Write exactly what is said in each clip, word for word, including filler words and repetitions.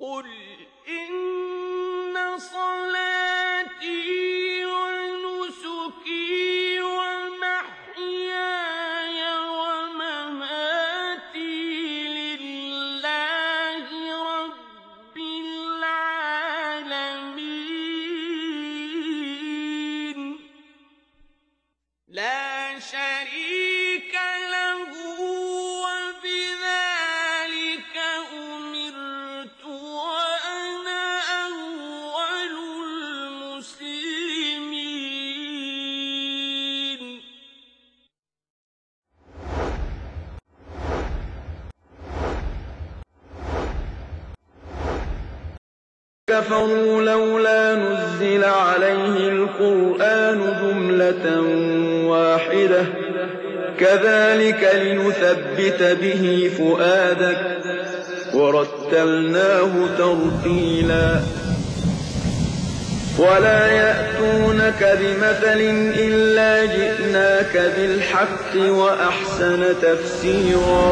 قل إن صلاتي ونسكي ومحياي ومماتي لله رب العالمين لا شريك له وبذلك أمرت وأنا أول المسلمين. كفروا لولا نزل عليه القرآن جملة واحدة كذلك لنثبت به فؤادك ورتلناه ترتيلا ولا يأتونك بمثل إلا جئناك بالحق وأحسن تفسيرا.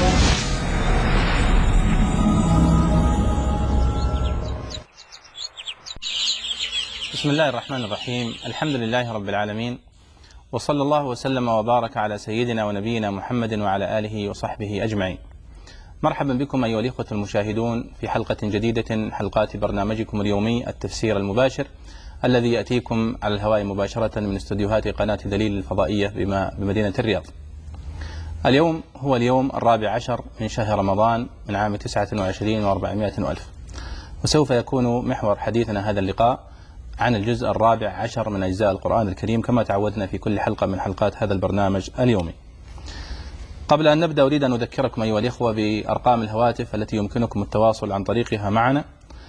بسم الله الرحمن الرحيم. الحمد لله رب العالمين، وصلى الله وسلم وبارك على سيدنا ونبينا محمد وعلى آله وصحبه أجمعين. مرحبا بكم أيها الإخوة المشاهدون في حلقة جديدة من حلقات برنامجكم اليومي التفسير المباشر الذي يأتيكم على الهواء مباشرة من استوديوهات قناة دليل الفضائية بمدينة الرياض. اليوم هو اليوم الرابع عشر من شهر رمضان من عام تسعة وعشرين وأربعمائة ألف، وسوف يكون محور حديثنا هذا اللقاء عن الجزء الرابع عشر من أجزاء القرآن الكريم كما تعودنا في كل حلقة من حلقات هذا البرنامج اليومي. قبل أن نبدأ أريد أن أذكركم أيها الإخوة بأرقام الهواتف التي يمكنكم التواصل عن طريقها معنا.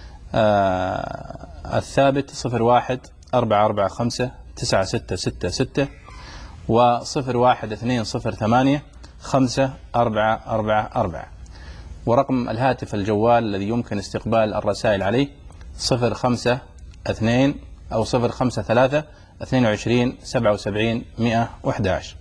آه الثابت صفر واحد أربعة أربعة خمسة تسعة ستة ستة ستة وصفر واحد اثنين صفر ثمانية خمسة أربعة أربعة أربعة، ورقم الهاتف الجوال الذي يمكن استقبال الرسائل عليه صفر خمسة اثنين أو صفر خمسة ثلاثة اثنين وعشرين سبعة وسبعين مئة وأحد عشر.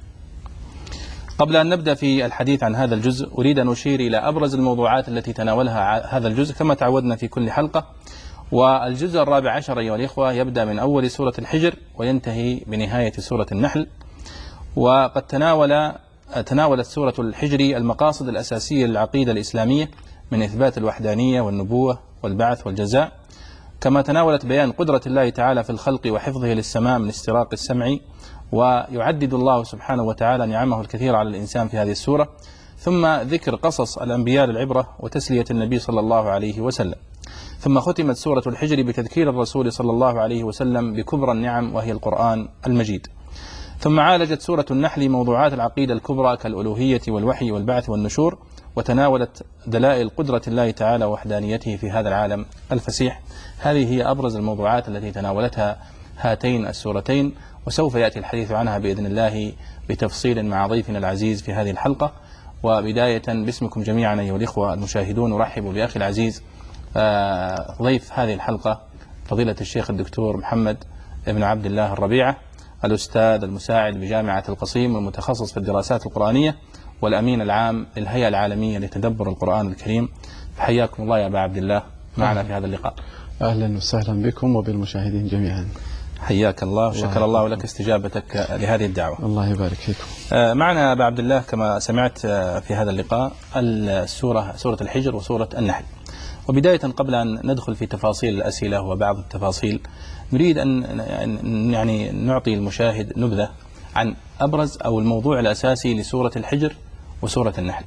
قبل أن نبدأ في الحديث عن هذا الجزء أريد أن أشير إلى أبرز الموضوعات التي تناولها هذا الجزء كما تعودنا في كل حلقة. والجزء الرابع عشر أيها الإخوة يبدأ من أول سورة الحجر وينتهي بنهاية سورة النحل. وقد تناول تناولت سورة الحجر المقاصد الأساسية للعقيدة الإسلامية من إثبات الوحدانية والنبوة والبعث والجزاء، كما تناولت بيان قدرة الله تعالى في الخلق وحفظه للسماء من استراق السمع، ويعدد الله سبحانه وتعالى نعمه الكثيرة على الإنسان في هذه السورة، ثم ذكر قصص الأنبياء للعبرة وتسلية النبي صلى الله عليه وسلم. ثم ختمت سورة الحجر بتذكير الرسول صلى الله عليه وسلم بكبرى النعم وهي القرآن المجيد. ثم عالجت سورة النحل موضوعات العقيدة الكبرى كالألوهية والوحي والبعث والنشور، وتناولت دلائل قدرة الله تعالى ووحدانيته في هذا العالم الفسيح. هذه هي أبرز الموضوعات التي تناولتها هاتين السورتين، وسوف يأتي الحديث عنها بإذن الله بتفصيل مع ضيفنا العزيز في هذه الحلقة. وبداية باسمكم جميعا أيها الإخوة المشاهدون أرحب بأخي العزيز ضيف هذه الحلقة فضيلة الشيخ الدكتور محمد بن عبد الله الربيعة، الأستاذ المساعد بجامعة القصيم والمتخصص في الدراسات القرآنية والأمين العام للهيئة العالمية لتدبر القرآن الكريم. حياكم الله يا أبا عبد الله معنا في هذا اللقاء. أهلا وسهلا بكم وبالمشاهدين جميعا. حياك الله وشكر الله لك استجابتك لهذه الدعوة. الله يبارك فيكم. معنا أبا عبد الله كما سمعت في هذا اللقاء السورة سورة الحجر وسورة النحل. وبداية قبل أن ندخل في تفاصيل الأسئلة وبعض التفاصيل نريد أن يعني نعطي المشاهد نبذة عن أبرز أو الموضوع الأساسي لسورة الحجر وسورة النحل.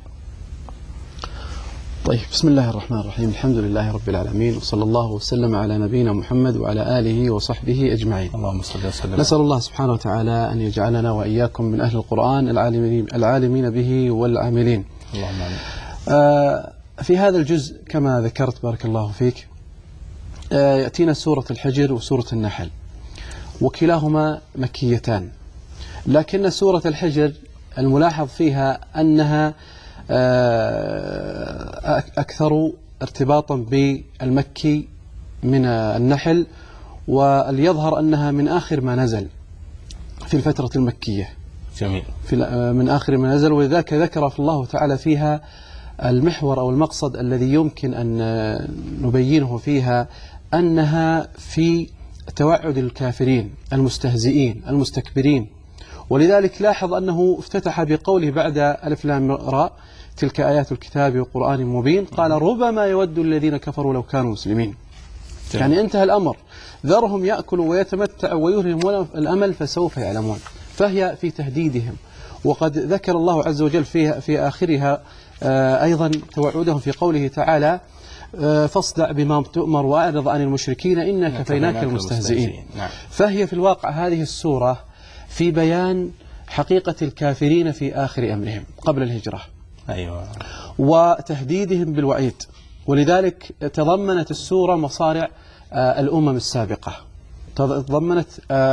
طيب، بسم الله الرحمن الرحيم. الحمد لله رب العالمين، وصلى الله وسلم على نبينا محمد وعلى آله وصحبه أجمعين. اللهم صل وسلم. نسأل الله سبحانه وتعالى أن يجعلنا وإياكم من أهل القرآن العالمين, العالمين به والعاملين. اللهم آمين. آه في هذا الجزء كما ذكرت بارك الله فيك آه يأتينا سورة الحجر وسورة النحل، وكلاهما مكيتان، لكن سورة الحجر الملاحظ فيها أنها أكثر ارتباطا بالمكي من النحل، وليظهر أنها من آخر ما نزل في الفترة المكية. جميل. في من آخر ما نزل، ولذلك ذكر الله تعالى فيها المحور أو المقصد الذي يمكن أن نبينه فيها أنها في توعد الكافرين المستهزئين المستكبرين. ولذلك لاحظ أنه افتتح بقوله بعد ألف لام راء تلك آيات الكتاب وقرآن مبين قال ربما يود الذين كفروا لو كانوا مسلمين. يعني انتهى الأمر، ذرهم يأكلوا ويتمتعوا ويرهم الأمل فسوف يعلمون. فهي في تهديدهم. وقد ذكر الله عز وجل فيها في آخرها أيضا توعدهم في قوله تعالى فاصدع بما تؤمر وأعرض عن المشركين إنا كفيناك المستهزئين. نعم. فهي في الواقع هذه السورة في بيان حقيقة الكافرين في آخر أمرهم قبل الهجرة. أيوة. وتهديدهم بالوعيد. ولذلك تضمنت السورة مصارع الأمم السابقة، تضمنت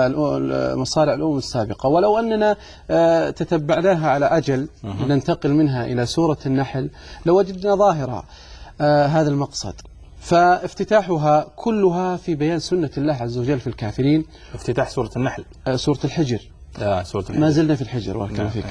مصارع الأمم السابقة. ولو أننا تتبعناها على أجل ننتقل منها إلى سورة النحل لوجدنا ظاهرة هذا المقصد. فافتتاحها كلها في بيان سنة الله عز وجل في الكافرين. افتتاح سورة النحل، سورة الحجر. آه سورة الحجر. ما زلنا في الحجر وكان فيك.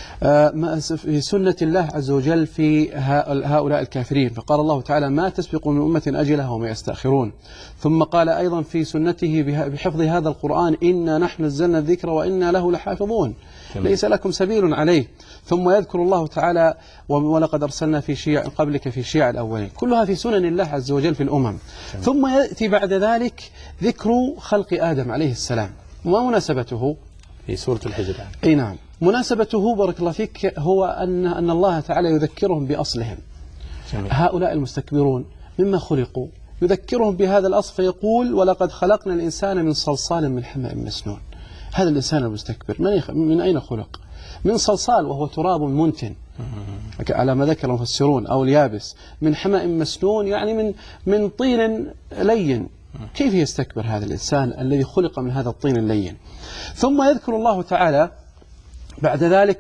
آه في سنة الله عز وجل في هؤلاء الكافرين. فقال الله تعالى ما تسبق من أمة أجلها وما يستأخرون. ثم قال أيضا في سنته بحفظ هذا القرآن إنا نحن نزلنا الذكر وإنا له لحافظون ليس لكم سبيل عليه. ثم يذكر الله تعالى ولقد أرسلنا في شيع قبلك في شيع الأولين. كلها في سنن الله عز وجل في الأمم. ثم يأتي بعد ذلك ذكر خلق آدم عليه السلام. وما مناسبته؟ في سورة الحجر. أي نعم. مناسبته بارك الله فيك هو أن أن الله تعالى يذكرهم بأصلهم. جميل. هؤلاء المستكبرون مما خلقوا يذكرهم بهذا الأصل فيقول ولقد خلقنا الإنسان من صلصال من حمأ مسنون. هذا الإنسان المستكبر من أين خلق؟ من صلصال وهو تراب منتن على ما ذكر المفسرون أو اليابس، من حمأ مسنون يعني من من طين لين. كيف يستكبر هذا الإنسان الذي خلق من هذا الطين اللين؟ ثم يذكر الله تعالى بعد ذلك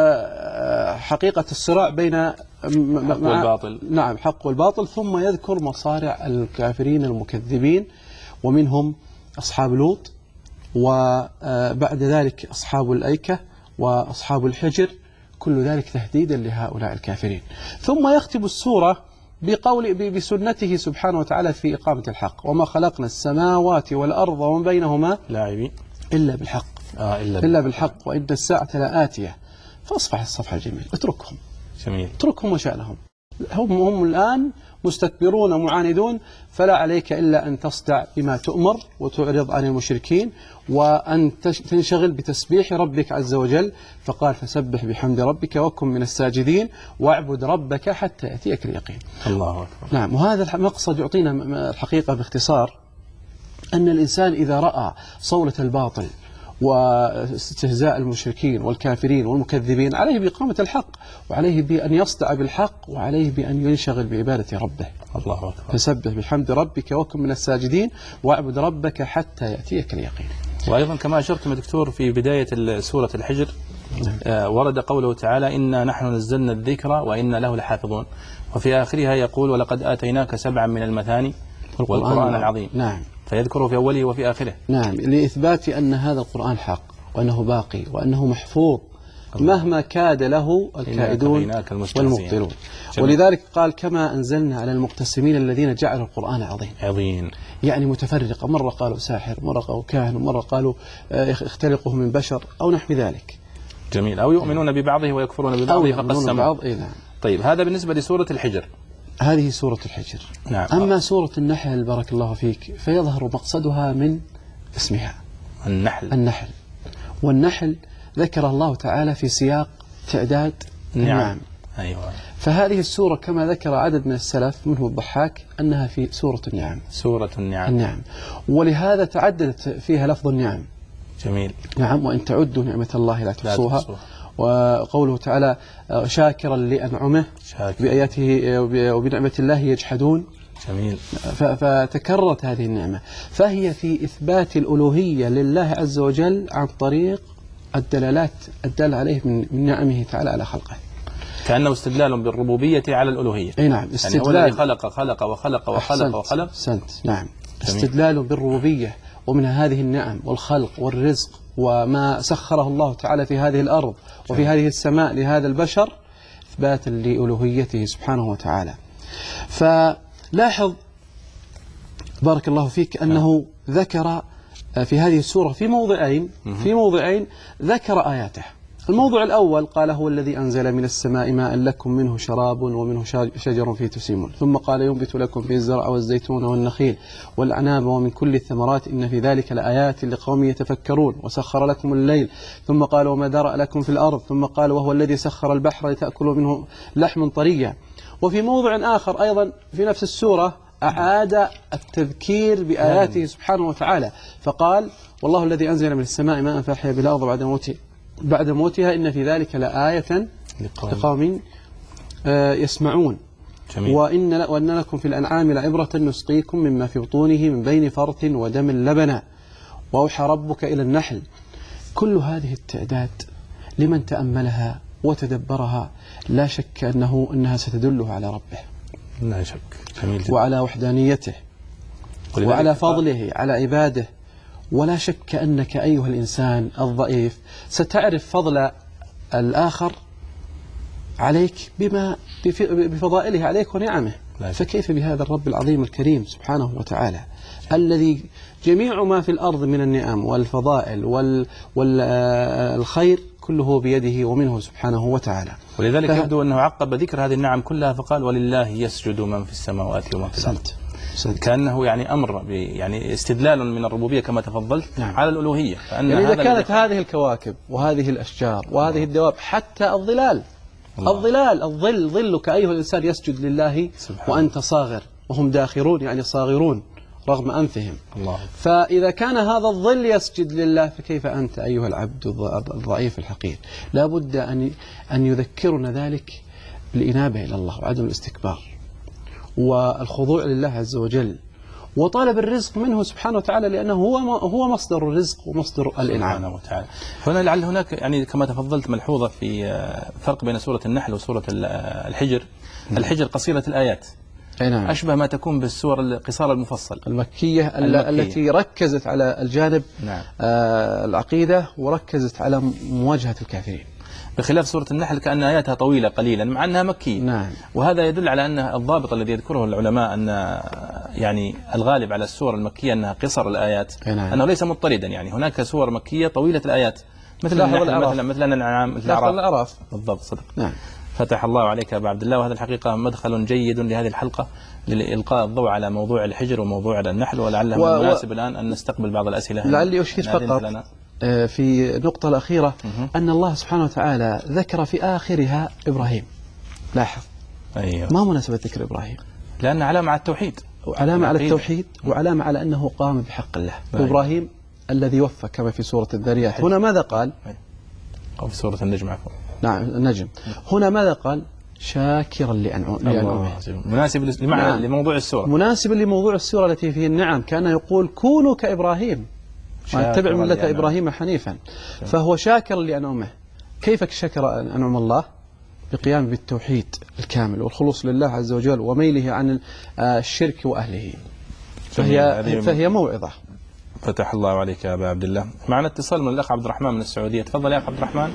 حقيقة الصراع بين الحق والباطل. نعم حق والباطل. ثم يذكر مصارع الكافرين المكذبين ومنهم أصحاب لوط وبعد ذلك أصحاب الأيكة وأصحاب الحجر، كل ذلك تهديدا لهؤلاء الكافرين. ثم يختم السورة بقول بسنته سبحانه وتعالى في إقامة الحق وما خلقنا السماوات والأرض وما بينهما لاعبين إلا بالحق. آه إلا, إلا بالحق وإن الساعة لآتية فاصفح الصفحة الجميل. اتركهم. جميل. اتركهم وشأنهم. هم هم الآن مستكبرون ومعاندون. فلا عليك إلا أن تصدع بما تؤمر وتعرض عن المشركين وأن تنشغل بتسبيح ربك عز وجل. فقال فسبح بحمد ربك وكن من الساجدين واعبد ربك حتى يأتيك اليقين. الله أكبر. نعم. وهذا المقصد يعطينا الحقيقة باختصار أن الإنسان إذا رأى صولة الباطل واستهزاء المشركين والكافرين والمكذبين عليه بإقامة الحق وعليه بأن يصدع بالحق وعليه بأن ينشغل بعبادة ربه. الله أكبر. فسبح بحمد ربك وكن من الساجدين واعبد ربك حتى يأتيك اليقين. وأيضا كما أشرتم دكتور في بداية سورة الحجر آه ورد قوله تعالى إنا نحن نزلنا الذكر وإنا له لحافظون، وفي آخرها يقول ولقد آتيناك سبعا من المثاني والقرآن العظيم. نعم. فيذكره في أوله وفي آخره. نعم. لإثبات أن هذا القرآن حق وأنه باقي وأنه محفوظ مهما كاد له الكائدون والمبطلون. ولذلك قال كما أنزلنا على المقتسمين الذين جعلوا القرآن عظيم. عظيم يعني متفرقة، مرة قالوا ساحر، مرة قالوا كاهن، ومرة قالوا اختلقه من بشر أو نحو ذلك. جميل. أو يؤمنون ببعضه ويكفرون ببعضه فقسموا. إيه نعم. طيب هذا بالنسبة لسورة الحجر. هذه سورة الحجر. نعم. أما سورة النحل بارك الله فيك فيظهر مقصدها من اسمها النحل. النحل. والنحل ذكر الله تعالى في سياق تعداد النعم. نعم. أيوة. فهذه السورة كما ذكر عدد من السلف منهم الضحاك أنها في سورة النعم. سورة النعم. النعم. ولهذا تعددت فيها لفظ النعم. جميل. نعم. وإن تعدوا نعمة الله لا تحصوها. وقوله تعالى شاكرا لأنعمه شاكر. بآياته وبنعمة الله يجحدون. جميل. فتكررت هذه النعمة. فهي في إثبات الألوهية لله عز وجل عن طريق الدلالات الدالة عليه من نعمه تعالى على خلقه. كأنه استدلال بالربوبية على الألوهية. أي نعم. استدلال يعني خلق خلق وخلق وخلق وخلق. سنت. نعم. جميل. استدلال بالربوبية ومن هذه النعم والخلق والرزق وما سخره الله تعالى في هذه الأرض وفي هذه السماء لهذا البشر إثباتا لألوهيته سبحانه وتعالى. فلاحظ بارك الله فيك أنه ذكر في هذه السورة في موضعين في موضعين ذكر آياته. الموضوع الأول قال هو الذي أنزل من السماء ماء لكم منه شراب ومنه شجر فيه تسيمون، ثم قال ينبت لكم به الزرع والزيتون والنخيل والأعناب ومن كل الثمرات إن في ذلك لآيات لقوم يتفكرون، وسخر لكم الليل، ثم قال وما درأ لكم في الأرض، ثم قال وهو الذي سخر البحر لتأكلوا منه لحم طريا. وفي موضع آخر أيضا في نفس السورة أعاد التذكير بآياته سبحانه وتعالى، فقال والله الذي أنزل من السماء ماء فأحيا به الأرض بعد موته بعد موتها إن في ذلك لآية لقوم يسمعون. جميل. وإن وأن لكم في الأنعام لعبرة نسقيكم مما في بطونه من بين فرث ودم لبنا وأوحى ربك إلى النحل. كل هذه التعداد لمن تأملها وتدبرها لا شك أنه أنها ستدله على ربه لا شك. جميل جدا. وعلى وحدانيته وعلى فضله على عباده. ولا شك أنك أيها الإنسان الضعيف ستعرف فضل الآخر عليك بما بفضائله عليك ونعمه، فكيف بهذا الرب العظيم الكريم سبحانه وتعالى الذي جميع ما في الأرض من النعم والفضائل والخير كله بيده ومنه سبحانه وتعالى. ولذلك يبدو أنه عقب ذكر هذه النعم كلها فقال ولله يسجد من في السماوات ومن في الأرض، كأنه يعني أمر يعني استدلال من الربوبية كما تفضلت. نعم. على الألوهية. فأن يعني إذا كانت هذه الكواكب وهذه الأشجار وهذه الدواب حتى الظلال الله. الظلال الظل ظلك أيها الإنسان يسجد لله سبحانه. وأنت صاغر وهم داخرون يعني صاغرون رغم أنفهم الله. فإذا كان هذا الظل يسجد لله فكيف أنت أيها العبد الضعيف الحقير؟ لا بد أن أن يذكرنا ذلك بالإنابة إلى الله وعدم الاستكبار والخضوع لله عز وجل وطالب الرزق منه سبحانه وتعالى، لأنه هو هو مصدر الرزق ومصدر الإنعام وتعالى. هنا لعل هناك يعني كما تفضلت ملحوظة في فرق بين سورة النحل وسورة الحجر. الحجر قصيرة الآيات، نعم. أشبه ما تكون بالسور القصار المفصل المكية, المكية التي ركزت على الجانب نعم. آه العقيدة وركزت على مواجهة الكافرين، بخلاف سورة النحل كأن آياتها طويلة قليلا مع أنها مكية. نعم. وهذا يدل على أن الضابط الذي يذكره العلماء أن يعني الغالب على السور المكية أنها قصر الآيات. نعم. أنه ليس مضطردا، يعني هناك سور مكية طويلة الآيات مثل النحل مثل مثل الأنعام مثل الأعراف. بالضبط صدق. نعم. فتح الله عليك يا أبا عبد الله، وهذا الحقيقة مدخل جيد لهذه الحلقة لإلقاء الضوء على موضوع الحجر وموضوع النحل، ولعله و... مناسب الآن أن نستقبل بعض الأسئلة. لعلي أشير فقط في النقطة الأخيرة أن الله سبحانه وتعالى ذكر في آخرها إبراهيم. لاحظ. أيوه. ما مناسبة ذكر إبراهيم؟ لأن علامة على التوحيد، وعلامة على التوحيد وعلامة على أنه قام بحق الله. أيوه. إبراهيم الذي وفى كما في سورة الذريات. هنا ماذا قال؟ أو في سورة النجم عفوا. نعم النجم. هنا ماذا قال؟ شاكرا لأنعمه. مناسب لمعنى نعم. لموضوع السورة، مناسب لموضوع السورة التي فيه النعم. كان يقول كونوا كإبراهيم واتبع ملة إبراهيم حنيفا، فهو شاكر لأنعمه. كيف شكر أنعم الله؟ بقيام بالتوحيد الكامل والخلوص لله عز وجل وميله عن الشرك وأهله. فهي فهي موعظة. فتح الله عليك يا أبا عبد الله. معنا اتصال من الأخ عبد الرحمن من السعودية. تفضل يا أخ عبد الرحمن.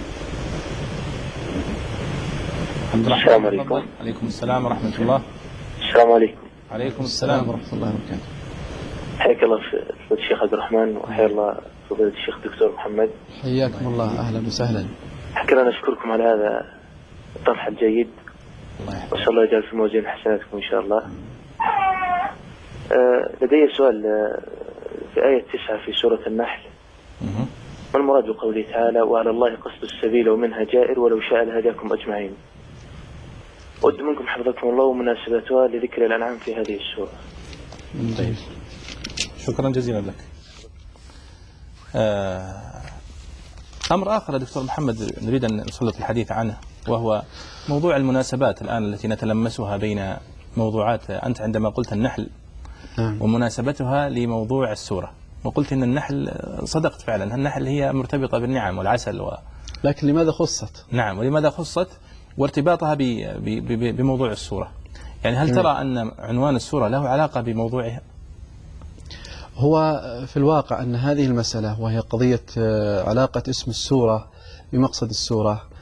السلام عليكم. عليكم السلام ورحمة الله. السلام عليكم. عليكم السلام ورحمة الله وبركاته. حياك الله فضيلة الشيخ عبد الرحمن، وحيا الله فضيلة الشيخ دكتور محمد. حياكم الله، أهلا وسهلا. حكنا نشكركم على هذا الطرح الجيد، وإن شاء الله يجعل في موازين حسناتكم إن شاء الله. آه لدي سؤال في آية تسعة في سورة النحل. ما المراد بقوله تعالى وعلى الله قصد السبيل ومنها جائر ولو شاء لهداكم أجمعين؟ أود منكم حفظكم الله ومناسبتها لذكر الأنعام في هذه السورة. طيب. شكرا جزيلا لك. أمر آخر يا دكتور محمد نريد أن نسلط الحديث عنه، وهو موضوع المناسبات الآن التي نتلمسها بين موضوعات. أنت عندما قلت النحل ومناسبتها لموضوع السورة، وقلت إن النحل صدقت فعلا، النحل هي مرتبطة بالنعم والعسل و... لكن لماذا خصت؟ نعم، ولماذا خصت وارتباطها ب... ب... بموضوع السورة؟ يعني هل ترى أن عنوان السورة له علاقة بموضوعها؟ هو في الواقع أن هذه المسألة وهي قضية علاقة اسم السورة بمقصد السورة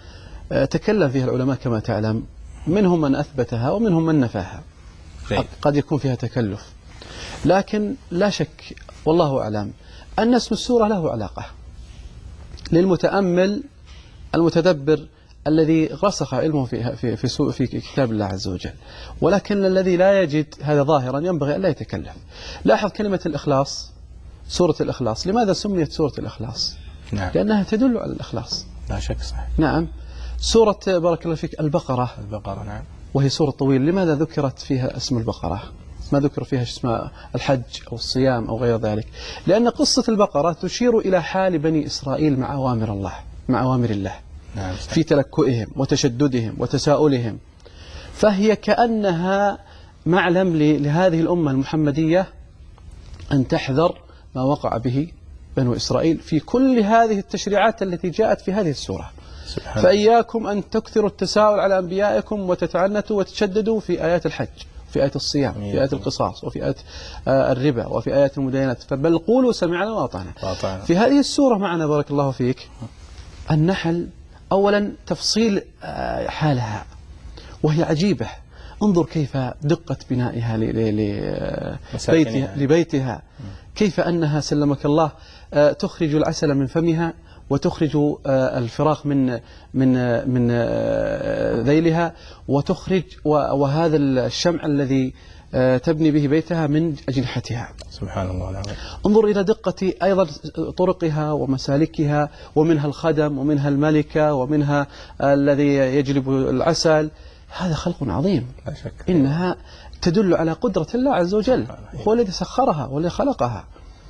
تكلم فيها العلماء كما تعلم، منهم من أثبتها ومنهم من نفاها، قد يكون فيها تكلف، لكن لا شك والله أعلم أن اسم السورة له علاقة للمتأمل المتدبر الذي رسخ علمه في في في, في كتاب الله عز وجل. ولكن الذي لا يجد هذا ظاهرا ينبغي أن لا يتكلم. لاحظ كلمة الإخلاص، سورة الإخلاص، لماذا سميت سورة الإخلاص؟ نعم. لأنها تدل على الإخلاص. لا شك صحيح. نعم. سورة بارك الله فيك البقرة، البقرة نعم، وهي سورة طويلة، لماذا ذكرت فيها اسم البقرة؟ ما ذكر فيها اسم الحج أو الصيام أو غير ذلك؟ لأن قصة البقرة تشير إلى حال بني إسرائيل مع أوامر الله، مع أوامر الله، نعم، في تلكؤهم وتشددهم وتساؤلهم، فهي كأنها معلم لهذه الأمة المحمدية أن تحذر ما وقع به بنو إسرائيل في كل هذه التشريعات التي جاءت في هذه السورة. فإياكم أن تكثروا التساؤل على أنبيائكم وتتعنتوا وتشددوا في آيات الحج، في آيات الصيام، في آيات القصاص، وفي آيات الربا، وفي آيات المدينات، فبل قولوا سمعنا وأطعنا. في هذه السورة معنا بارك الله فيك النحل، أولا تفصيل حالها وهي عجيبة، انظر كيف دقة بنائها لبيتها, لبيتها، كيف أنها سلمك الله تخرج العسل من فمها وتخرج الفراخ من من من ذيلها، وتخرج وهذا الشمع الذي تبني به بيتها من أجنحتها. سبحان الله العظيم. انظر إلى دقة أيضا طرقها ومسالكها، ومنها الخدم ومنها الملكة ومنها الذي يجلب العسل. هذا خلق عظيم، لا شك. إنها تدل على قدرة الله عز وجل، هو الذي سخرها والذي خلقها،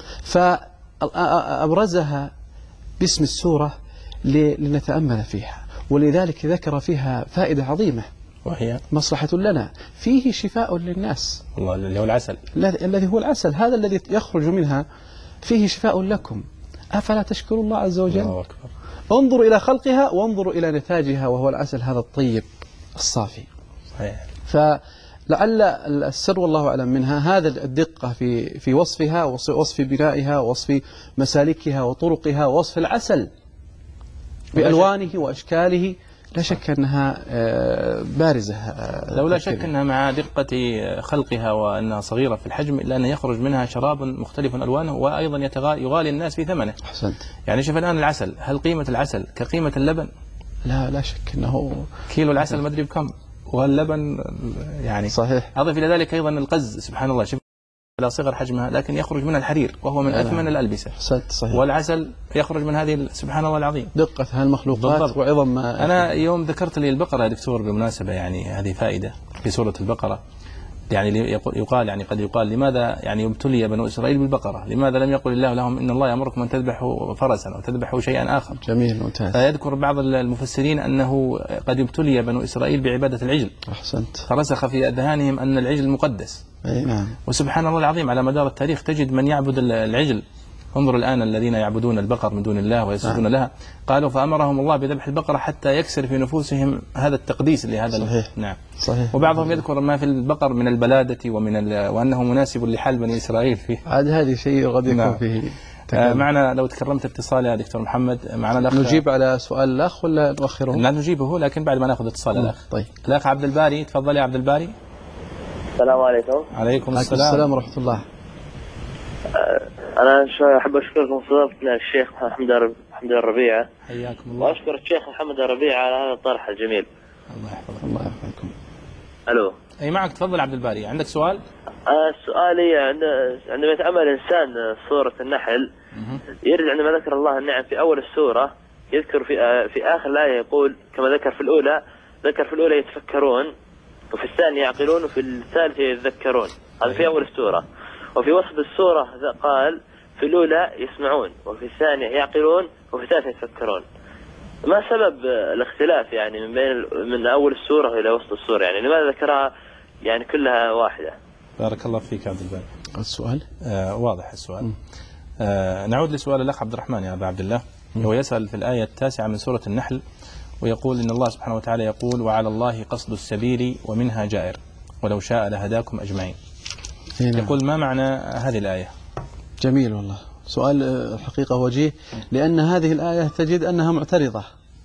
فأبرزها باسم السورة لنتأمل فيها، ولذلك ذكر فيها فائدة عظيمة وهي مصلحة لنا، فيه شفاء للناس، والله اللي هو العسل، الذي هو العسل، هذا الذي يخرج منها فيه شفاء لكم، أفلا تشكروا الله عز وجل؟ الله أكبر. انظروا إلى خلقها وانظروا إلى نتاجها، وهو العسل هذا الطيب الصافي. صحيح. فلعل السر والله أعلم منها هذا الدقة في في وصفها، وصف بنائها، وصف مسالكها وطرقها، ووصف العسل بألوانه وأشكاله. لا شك أنها بارزة، لو لا شك أنها مع دقة خلقها وأنها صغيرة في الحجم، إلا أن يخرج منها شراب مختلف ألوانه، وأيضا يغالي الناس في ثمنه. أحسنت. يعني شوف الآن العسل، هل قيمة العسل كقيمة اللبن؟ لا لا شك أنه كيلو العسل ما أدري بكم، واللبن يعني صحيح. أضف إلى ذلك أيضا القز، سبحان الله، شوف على صغر حجمها لكن يخرج منها الحرير وهو من أثمن الألبسة. صحيح. والعسل يخرج من هذه، سبحان الله العظيم، دقة هالمخلوقات وعظم ما. أنا يوم ذكرت لي البقرة يا دكتور بالمناسبة، يعني هذه فائدة في سورة البقرة، يعني يقال يعني قد يقال لماذا يعني ابتلي بنو إسرائيل بالبقرة؟ لماذا لم يقل الله لهم إن الله يأمركم أن تذبحوا فرسا أو تذبحوا شيئا آخر؟ جميل، ممتاز. فيذكر بعض المفسرين أنه قد ابتلي بنو إسرائيل بعبادة العجل. أحسنت. فرسخ في أذهانهم أن العجل مقدس. أي نعم. وسبحان الله العظيم على مدار التاريخ تجد من يعبد العجل. انظر الآن الذين يعبدون البقر من دون الله ويسجدون نعم. لها، قالوا فأمرهم الله بذبح البقرة حتى يكسر في نفوسهم هذا التقديس لهذا. صحيح. نعم. صحيح. وبعضهم يذكر ما في البقر من البلادة ومن وأنه مناسب لحال بني إسرائيل فيه. عاد هذه شيء قد يكون نعم. فيه. آه معنا لو تكرمت اتصال يا دكتور محمد، معنا الأخ. نجيب على سؤال الأخ ولا نؤخره؟ لا نجيبه لكن بعد ما ناخذ اتصال الأخ. طيب. الأخ عبد الباري، تفضل يا عبد الباري. السلام عليكم. عليكم السلام. السلام ورحمة الله. أنا أحب أشكركم استضافتنا الشيخ محمد محمد الربيع. حياكم الله. وأشكر الشيخ محمد الربيع على هذا الطرح الجميل. الله يحفظك. الله يحفظكم. ألو. أي معك، تفضل عبد الباري، عندك سؤال؟ أنا سؤالي عندما يتأمل الإنسان سورة النحل يرد عندما ذكر الله النعم في أول السورة، يذكر في في آخر الآية يقول كما ذكر في الأولى، ذكر في الأولى يتفكرون، وفي الثانية يعقلون، وفي الثالثة يتذكرون. هذا في أول السورة. وفي وسط السورة قال في الأولى يسمعون، وفي الثانية يعقلون، وفي الثالثة يتفكرون. ما سبب الاختلاف يعني من بين من أول السورة إلى وسط السورة؟ يعني لماذا ذكرها يعني كلها واحدة؟ بارك الله فيك عبد الباري. السؤال آه واضح السؤال. آه نعود لسؤال الأخ عبد الرحمن يا أبا عبد الله. هو يسأل في الآية التاسعة من سورة النحل، ويقول إن الله سبحانه وتعالى يقول وعلى الله قصد السبيل ومنها جائر ولو شاء لهداكم أجمعين. يقول ما معنى هذه الآية؟ جميل والله، سؤال الحقيقة وجيه، لأن هذه الآية تجد أنها معترضة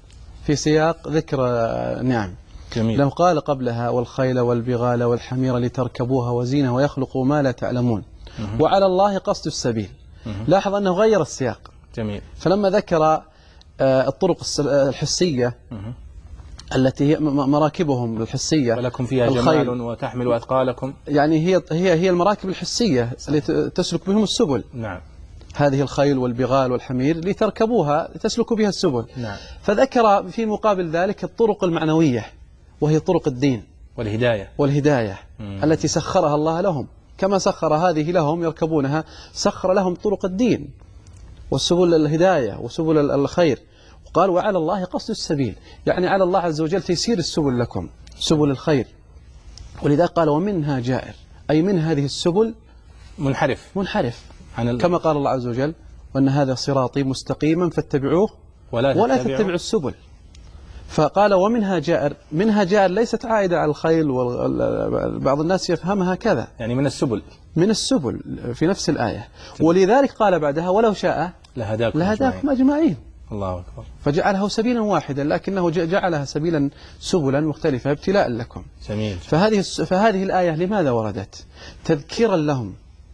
في سياق ذكر نعم. جميل. لو قال قبلها والخيل والبغال والحمير لتركبوها وزينة ويخلق ما لا تعلمون مه. وعلى الله قصد السبيل. مه. لاحظ أنه غير السياق. جميل. فلما ذكر الطرق الحسية مه. التي هي مراكبهم الحسية ولكم فيها جمال وتحمل أثقالكم، يعني هي هي هي المراكب الحسية التي تسلك بهم السبل. نعم. هذه الخيل والبغال والحمير لتركبوها لتسلكوا بها السبل. نعم. فذكر في مقابل ذلك الطرق المعنوية وهي طرق الدين والهداية والهداية مم. التي سخرها الله لهم، كما سخر هذه لهم يركبونها سخر لهم طرق الدين والسبل الهداية وسبل الخير. وقال وعلى الله قصد السبيل، يعني على الله عز وجل تيسير السبل لكم، سبل الخير. ولذا قال ومنها جائر، أي من هذه السبل منحرف منحرف عن ال... كما قال الله عز وجل وأن هذا صراطي مستقيما فاتبعوه ولا, ولا تتبعوا السبل. فقال ومنها جائر، منها جائر ليست عائدة على الخيل، وبعض الناس يفهمها كذا، يعني من السبل من السبل في نفس الآية. ولذلك قال بعدها ولو شاء لهداكم, لهداكم أجمعين. الله أكبر. فجعله سبيلا واحدا لكنه جعلها سبيلا سبلا مختلفة ابتلاء لكم. جميل. فهذه فهذه الآية لماذا وردت؟ تذكيرا لهم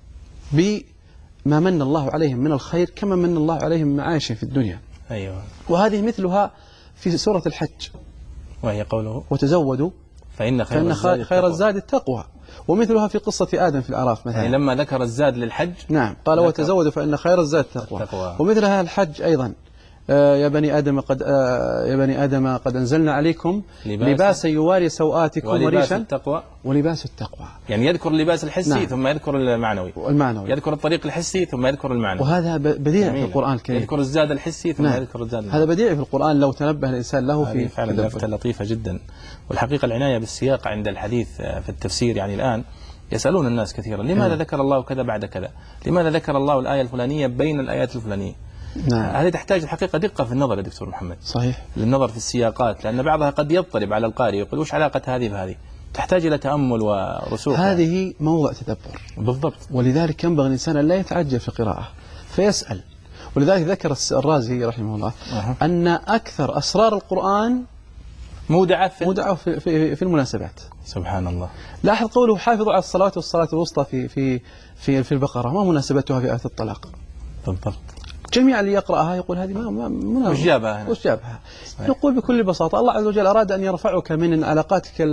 بما من الله عليهم من الخير كما من الله عليهم من معاش في الدنيا. أيوة. وهذه مثلها في سورة الحج وهي قوله وتزودوا فإن خير, فإن الزاد, خير الزاد التقوى. ومثلها في قصة آدم في الأعراف مثلا، يعني لما ذكر الزاد للحج نعم قال وتزودوا فإن خير الزاد التقوى. التقوى. ومثلها الحج أيضا آه يا بني آدم قد آه يا بني آدم قد أنزلنا عليكم لباسا, لباسا يواري سوآتكم وريشا التقوى ولباس التقوى. يعني يذكر اللباس الحسي نعم. ثم يذكر المعنوي المعنوي يذكر الطريق الحسي ثم يذكر المعنوي. وهذا بديع جميل. في القرآن الكريم. يذكر الزاد الحسي ثم نعم. يذكر الزاد هذا بديع في القرآن لو تنبه الإنسان له في فعلا لفتة لطيفة جدا. والحقيقة العناية بالسياق عند الحديث في التفسير، يعني الآن يسألون الناس كثيرا لماذا ذكر الله كذا بعد كذا، لماذا ذكر الله الآية الفلانية بين الآيات الفلانية. نعم. هذه تحتاج الحقيقة دقة في النظر يا دكتور محمد. صحيح. للنظر في السياقات، لأن بعضها قد يضطرب على القارئ يقول وش علاقة هذه بهذه، تحتاج إلى تأمل ورسوخ. هذه موضع تدبر بالضبط. ولذلك ينبغي الإنسان أن لا يتعجل في القراءة فيسأل. ولذلك ذكر الرازي رحمه الله أه. أن أكثر أسرار القرآن مودعة في, مودعة في, في, في المناسبات. سبحان الله. لاحظ قوله حافظوا على الصلاة والصلاة الوسطى في في في في البقرة، ما مناسبتها في آية الطلاق؟ بالضبط. جميع اللي يقرأها يقول هذه ما ما وش جابها؟ وش جابها؟ نقول بكل بساطة الله عز وجل أراد أن يرفعك من علاقاتك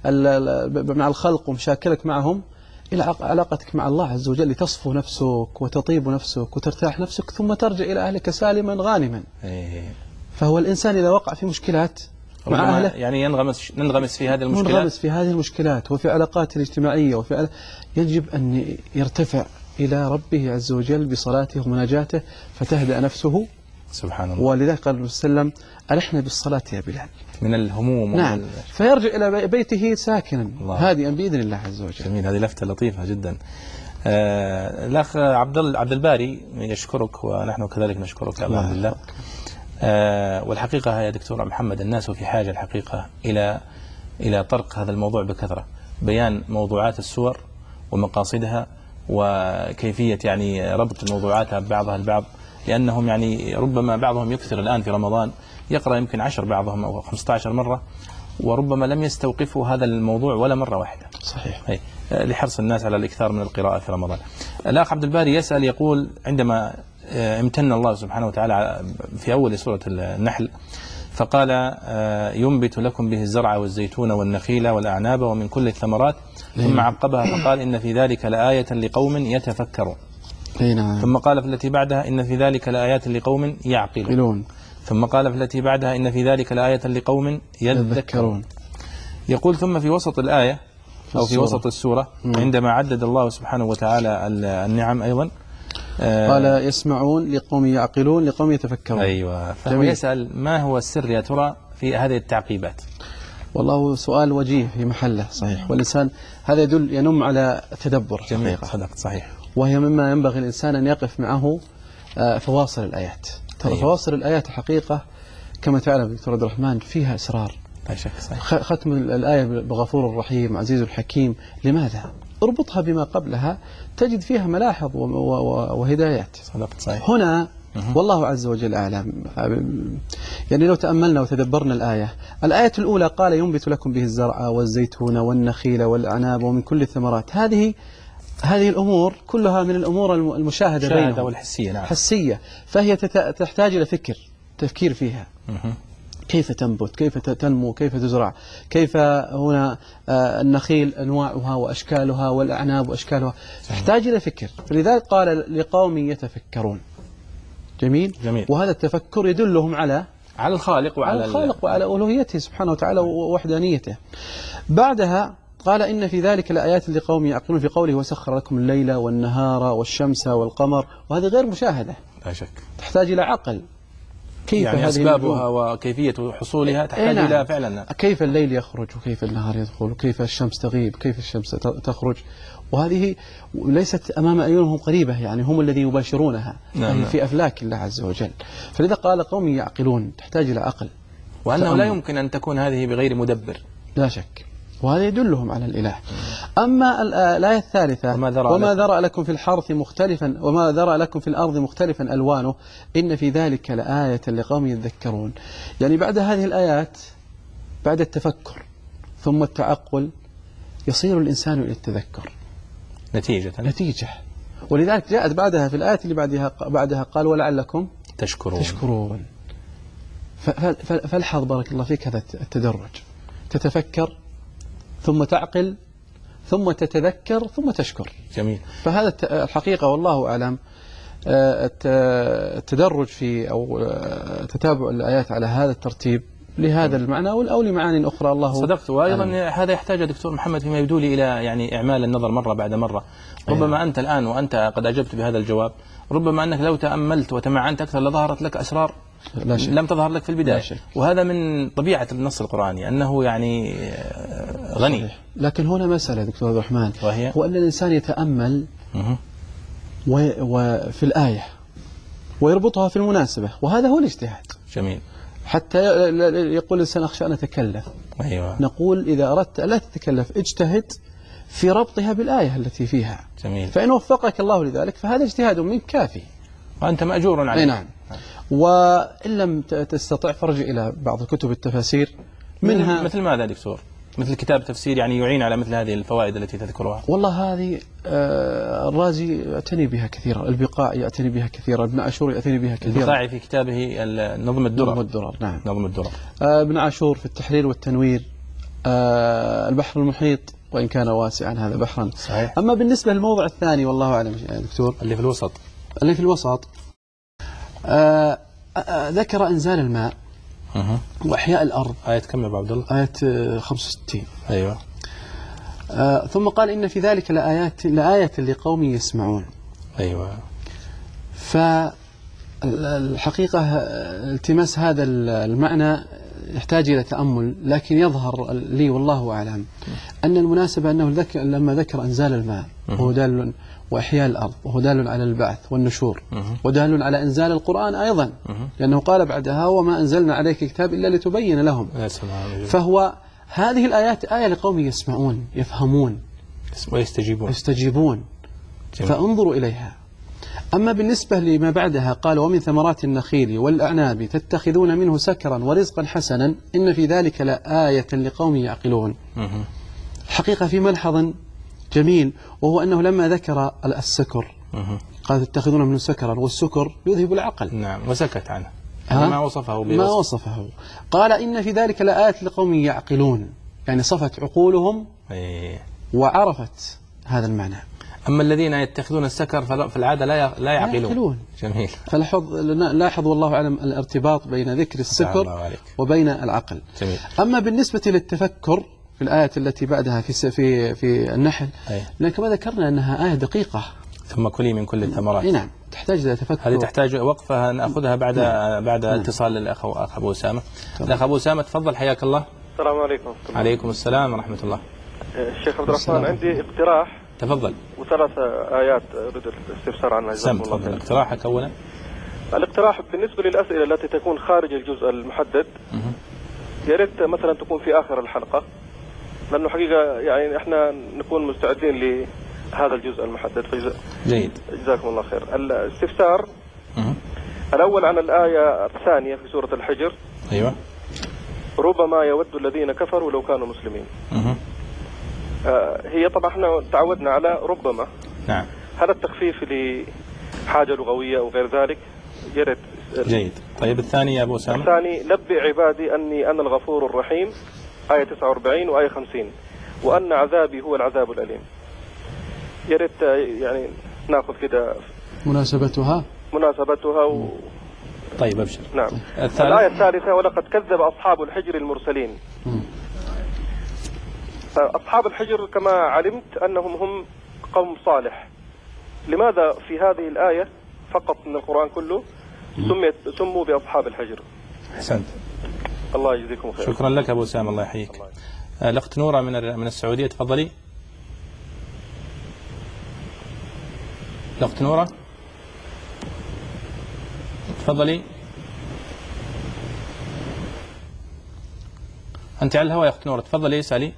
مع الخلق ومشاكلك معهم إلى علاقتك مع الله عز وجل، لتصفو نفسك وتطيب نفسك وترتاح نفسك ثم ترجع إلى أهلك سالما غانما. إيه. فهو الإنسان إذا وقع في مشكلات مع أهله يعني ينغمس ننغمس في هذه المشكلات ينغمس في هذه المشكلات وفي علاقات الاجتماعية وفي يجب أن يرتفع إلى ربه عز وجل بصلاته ومناجاته فتهدأ نفسه. سبحان الله. ولذلك قال النبي صلى الله عليه وسلم ألحنا بالصلاة يا بلال من الهموم. نعم. فيرجع إلى بيته ساكنا هادئا بإذن الله عز وجل. جميل. هذه لفتة لطيفة جدا. آه الأخ عبد عبد الباري يشكرك ونحن كذلك نشكرك يا عبد الله. آه والحقيقة يا دكتور محمد الناس في حاجة الحقيقة إلى إلى طرق هذا الموضوع بكثرة، بيان موضوعات السور ومقاصدها وكيفية يعني ربط الموضوعات ببعضها البعض، لأنهم يعني ربما بعضهم يكثر الآن في رمضان يقرأ يمكن عشر بعضهم أو خمسة عشر مرة وربما لم يستوقفوا هذا الموضوع ولا مرة واحدة. صحيح. أي لحرص الناس على الإكثار من القراءة في رمضان. الأخ عبد الباري يسأل يقول عندما امتن الله سبحانه وتعالى في أول سورة النحل فقال ينبت لكم به الزرع والزيتون والنخيل والأعناب ومن كل الثمرات ثم عقبها فقال إن في ذلك لآية لقوم يتفكرون. ثم قال في التي بعدها إن في ذلك لآيات لقوم يعقلون. ثم قال في التي بعدها إن في ذلك لآية لقوم يذكرون. يقول ثم في وسط الآية أو في وسط السورة عندما عدد الله سبحانه وتعالى النعم أيضا قال يسمعون لقوم يعقلون لقوم يتفكرون. أيوة. فهو يسأل ما هو السر يا ترى في هذه التعقيبات؟ والله سؤال وجيه في محله صحيح، والإنسان هذا يدل ينم على تدبر. جميل. صدقت. صحيح. وهي مما ينبغي الإنسان أن يقف معه فواصل الآيات. ترى أيوة. فواصل الآيات حقيقة كما تعلم دكتور عبد الرحمن فيها إسرار. لا شك. صحيح. ختم الآية بغفور الرحيم عزيز الحكيم، لماذا؟ اربطها بما قبلها تجد فيها ملاحظ وهدايات. صدقت. صحيح. هنا والله عز وجل أعلم. يعني لو تأملنا وتدبرنا الآية الآية الأولى قال ينبت لكم به الزرع والزيتون والنخيل والأعناب ومن كل الثمرات. هذه هذه الأمور كلها من الأمور المشاهدة بينهم والحسية. نعم. حسية، فهي تحتاج إلى فكر تفكير فيها. كيف تنبت، كيف تنمو، كيف تزرع، كيف هنا النخيل أنواعها وأشكالها والأعناب وأشكالها، تحتاج إلى فكر. فلذلك قال لقوم يتفكرون. جميل. جميل. وهذا التفكر يدلهم على على الخالق وعلى على الخالق وعلى ألوهيته سبحانه وتعالى ووحدانيته. بعدها قال إن في ذلك لآيات لقوم يعقلون، في قوله وسخر لكم الليل والنهار والشمس والقمر، وهذه غير مشاهدة لا شك، تحتاج إلى عقل. كيف يعني هذه أسبابها وكيفية حصولها تحتاج نعم. إلى فعلا كيف الليل يخرج وكيف النهار يدخل وكيف الشمس تغيب كيف الشمس تخرج، وهذه ليست أمام أعينهم قريبة، يعني هم الذي يباشرونها. نعم. في أفلاك الله عز وجل. فلذا قال قوم يعقلون، تحتاج إلى عقل، وأنه فأم... لا يمكن أن تكون هذه بغير مدبر لا شك، وهذا يدلهم على الإله. أما الآية الثالثة وما ذرأ, وما ذرأ لكم في الحرث مختلفا وما ذرأ لكم في الأرض مختلفا ألوانه إن في ذلك لآية لقوم يذكرون. يعني بعد هذه الآيات، بعد التفكر ثم التعقل، يصير الإنسان إلى التذكر نتيجة نتيجة ولذلك جاءت بعدها في الآية اللي بعدها بعدها قال ولعلكم تشكرون تشكرون. فالحظ بارك الله فيك هذا التدرج، تتفكر ثم تعقل ثم تتذكر ثم تشكر. جميل. فهذا الحقيقة والله أعلم التدرج في أو تتابع الآيات على هذا الترتيب لهذا المعنى أو لمعاني أخرى. الله صدقت. وأيضا هذا يحتاج يا دكتور محمد فيما يبدو لي إلى يعني إعمال النظر مرة بعد مرة. ربما أيه. أنت الآن وأنت قد أجبت بهذا الجواب، ربما أنك لو تأملت وتمعنت أكثر لظهرت لك أسرار لا شك. لم تظهر لك في البداية. وهذا من طبيعة النص القرآني أنه يعني غني. صحيح. لكن هنا مسألة دكتور عبد الرحمن، وهي هو أن الإنسان يتأمل وفي الآية ويربطها في المناسبة، وهذا هو الاجتهاد. جميل. حتى يقول الإنسان أخشى أن أتكلف. أيوة. نقول إذا أردت لا تتكلف اجتهد في ربطها بالآية التي فيها. جميل. فإن وفقك الله لذلك فهذا اجتهاد منك كافي وأنت مأجور عليه. نعم. وإن لم تستطع فرجع إلى بعض كتب التفاسير منها. مثل ماذا دكتور؟ مثل كتاب تفسير يعني يعين على مثل هذه الفوائد التي تذكرها. والله هذه آه الرازي يعتني بها كثيرا، البقاء يعتني بها كثيرا، ابن عاشور يعتني بها كثيرا. البقاعي في كتابه نظم الدرر. نظم الدرر نعم. نظم الدرر. آه ابن عاشور في التحرير والتنوير. آه البحر المحيط وإن كان واسعا هذا بحرا. صحيح. أما بالنسبة للموضع الثاني والله أعلم يا دكتور، اللي في الوسط اللي في الوسط آه آه ذكر إنزال الماء أه. وإحياء الأرض. آية كم يا أبو عبد الله؟ آية خمسة وستين. أيوة. آه ثم قال إن في ذلك لآيات لآية لقوم يسمعون. أيوة. فالحقيقة التماس هذا المعنى يحتاج إلى تأمل، لكن يظهر لي والله أعلم أن المناسبة أنه ذكر لما ذكر إنزال الماء وهو دال وإحياء الأرض وهو دال على البعث والنشور ودال على إنزال القرآن أيضا، لأنه قال بعدها وما أنزلنا عليك كتاب إلا لتبين لهم. فهو هذه الآيات آية لقوم يسمعون يفهمون ويستجيبون يستجيبون. فانظروا إليها. أما بالنسبة لما بعدها قال ومن ثمرات النخيل والأعناب تتخذون منه سكرا ورزقا حسنا إن في ذلك لآية لقوم يعقلون. حقيقة في ملحظ جميل، وهو أنه لما ذكر السكر قال تتخذون منه سكرا، والسكر يذهب العقل. نعم. وسكت عنه ما وصفه بوصف. ما وصفه. قال إن في ذلك لآية لقوم يعقلون، يعني صفت عقولهم أيه. وعرفت هذا المعنى. أما الذين يتخذون السكر في العادة لا لا يعقلون. يعقلون. جميل. فلاحظ لاحظ والله أعلم الارتباط بين ذكر السكر وبين العقل. جميل. أما بالنسبة للتفكر في الآية التي بعدها في في في النحل، لأن كما ذكرنا أنها آية دقيقة. ثم كلي من كل الثمرات. نعم. تحتاج إلى تفكر. هذه تحتاج وقفة نأخذها بعد نعم. بعد نعم. اتصال الأخ أخ أبو أسامة. الأخ أبو أسامة تفضل حياك الله. السلام عليكم. عليكم السلام ورحمة الله. الشيخ عبد الرحمن عندي اقتراح. تفضل. وثلاث آيات أريد الاستفسار عنها. سم تفضل. اقتراحك أولا. الاقتراح بالنسبة للأسئلة التي تكون خارج الجزء المحدد يا ريت مثلا تكون في آخر الحلقة، لأنه حقيقة يعني احنا نكون مستعدين لهذا الجزء المحدد في جزء. جيد. جزاكم الله خير. الاستفسار الأول عن الآية الثانية في سورة الحجر. أيوة. ربما يود الذين كفروا لو كانوا مسلمين. أه. آه هي طبعا احنا تعودنا على ربما. نعم. هل التخفيف لحاجة لغوية أو غير ذلك؟ يرد. جيد. طيب الثاني يا أبو أسامة. الثاني نبئ عبادي أني أنا الغفور الرحيم، آية تسعة وأربعين وآية خمسين، وأن عذابي هو العذاب الأليم. يا ريت يعني ناخذ كده مناسبتها مناسبتها و... طيب أبشر. نعم. الثالث. الآية الثالثة ولقد كذب أصحاب الحجر المرسلين. مم. أصحاب الحجر كما علمت أنهم هم قوم صالح. لماذا في هذه الآية فقط من القرآن كله سميت سموا بأصحاب الحجر؟ أحسنت. الله يجزيكم خير. شكرا لك أبو أسامة، الله يحييك. الأخت نورة من من السعودية، تفضلي. الأخت نورة تفضلي. أنت على الهواء يا أخت نورة، تفضلي اسألي.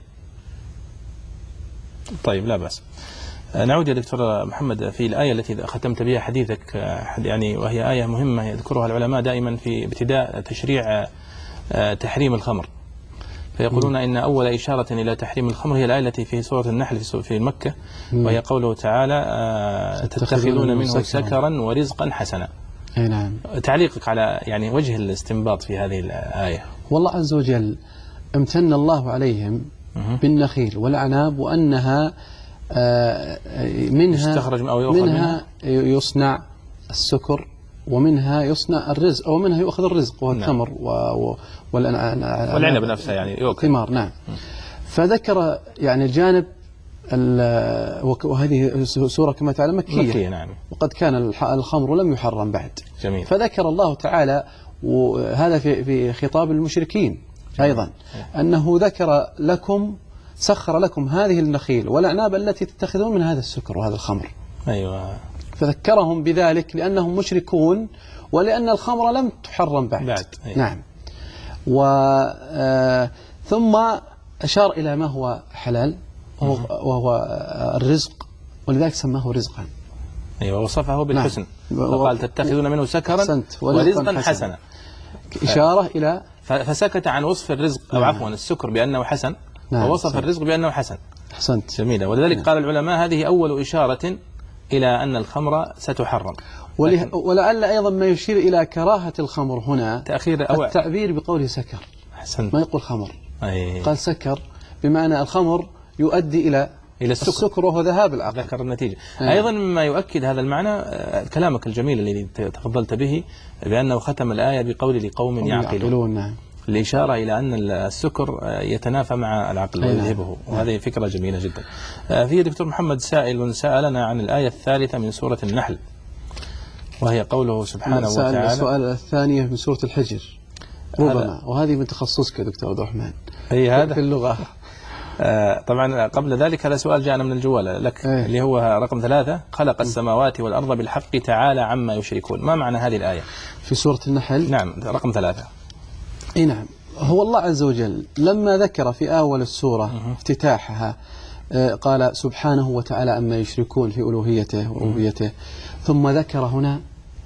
طيب لا بأس. نعود يا دكتور محمد في الآية التي ختمت بها حديثك، يعني وهي آية مهمة يذكرها العلماء دائما في ابتداء تشريع تحريم الخمر، فيقولون إن أول إشارة إلى تحريم الخمر هي الآية التي في سورة النحل في مكة، وهي قوله تعالى تتخذون منه سكرا ورزقا حسنا. أي نعم. تعليقك على يعني وجه الاستنباط في هذه الآية؟ والله عز وجل امتن الله عليهم بالنخيل والأعناب، وأنها منها منها يصنع السكر، ومنها يصنع الرزق، أو منها يؤخذ الرزق والتمر والعنب نفسها يعني يؤكل ثمار. نعم. فذكر يعني الجانب، وهذه سورة كما تعلم مكية, مكية نعم. وقد كان الخمر لم يحرم بعد. جميل. فذكر الله تعالى، وهذا في في خطاب المشركين أيضا، أنه ذكر لكم سخر لكم هذه النخيل والأعناب التي تتخذون من هذا السكر وهذا الخمر. أيوة. فذكرهم بذلك لأنهم مشركون، ولأن الخمر لم تحرم بعد, بعد. أيوة. نعم. و ثم أشار إلى ما هو حلال وهو, وهو الرزق، ولذلك سماه رزقا. أيوة. وصفه بالحسن. نعم. وقال تتخذون منه سكرا ورزقا حسنا، إشارة إلى فسكت عن وصف الرزق أو نعم. عفوا السكر بأنه حسن. نعم. ووصف صحيح. الرزق بأنه حسن. أحسنت. جميلة. ولذلك نعم. قال العلماء هذه أول إشارة إلى أن الخمر ستحرم. لكن... ولعل أيضا ما يشير إلى كراهة الخمر هنا تأخير أو التعبير بقوله سكر. أحسنت. ما يقول خمر. أي. قال سكر بمعنى الخمر يؤدي إلى إلى السكر, السكر وهو ذهاب العقل. ذكر النتيجة. أي. أيضا مما يؤكد هذا المعنى كلامك الجميل الذي تفضلت به بأنه ختم الآية بقول لقوم يعقلون. نعم. الإشارة إلى أن السكر يتنافى مع العقل ويذهبه، وهذه فكرة جميلة جدا. في دكتور محمد سائل سألنا عن الآية الثالثة من سورة النحل، وهي قوله سبحانه وتعالى. السؤال الثانية من سورة الحجر ربما، وهذه من تخصصك يا دكتور عبد الرحمن. أي هذا في اللغة. آه طبعا قبل ذلك هذا سؤال جاءنا من الجوال لك، أيه. اللي هو رقم ثلاثة، خلق السماوات والأرض بالحق تعالى عما يشركون. ما معنى هذه الآية في سورة النحل؟ نعم رقم ثلاثة. اي نعم. هو الله عز وجل لما ذكر في أول السورة افتتاحها قال سبحانه وتعالى عما يشركون في ألوهيته وربوبيته، ثم ذكر هنا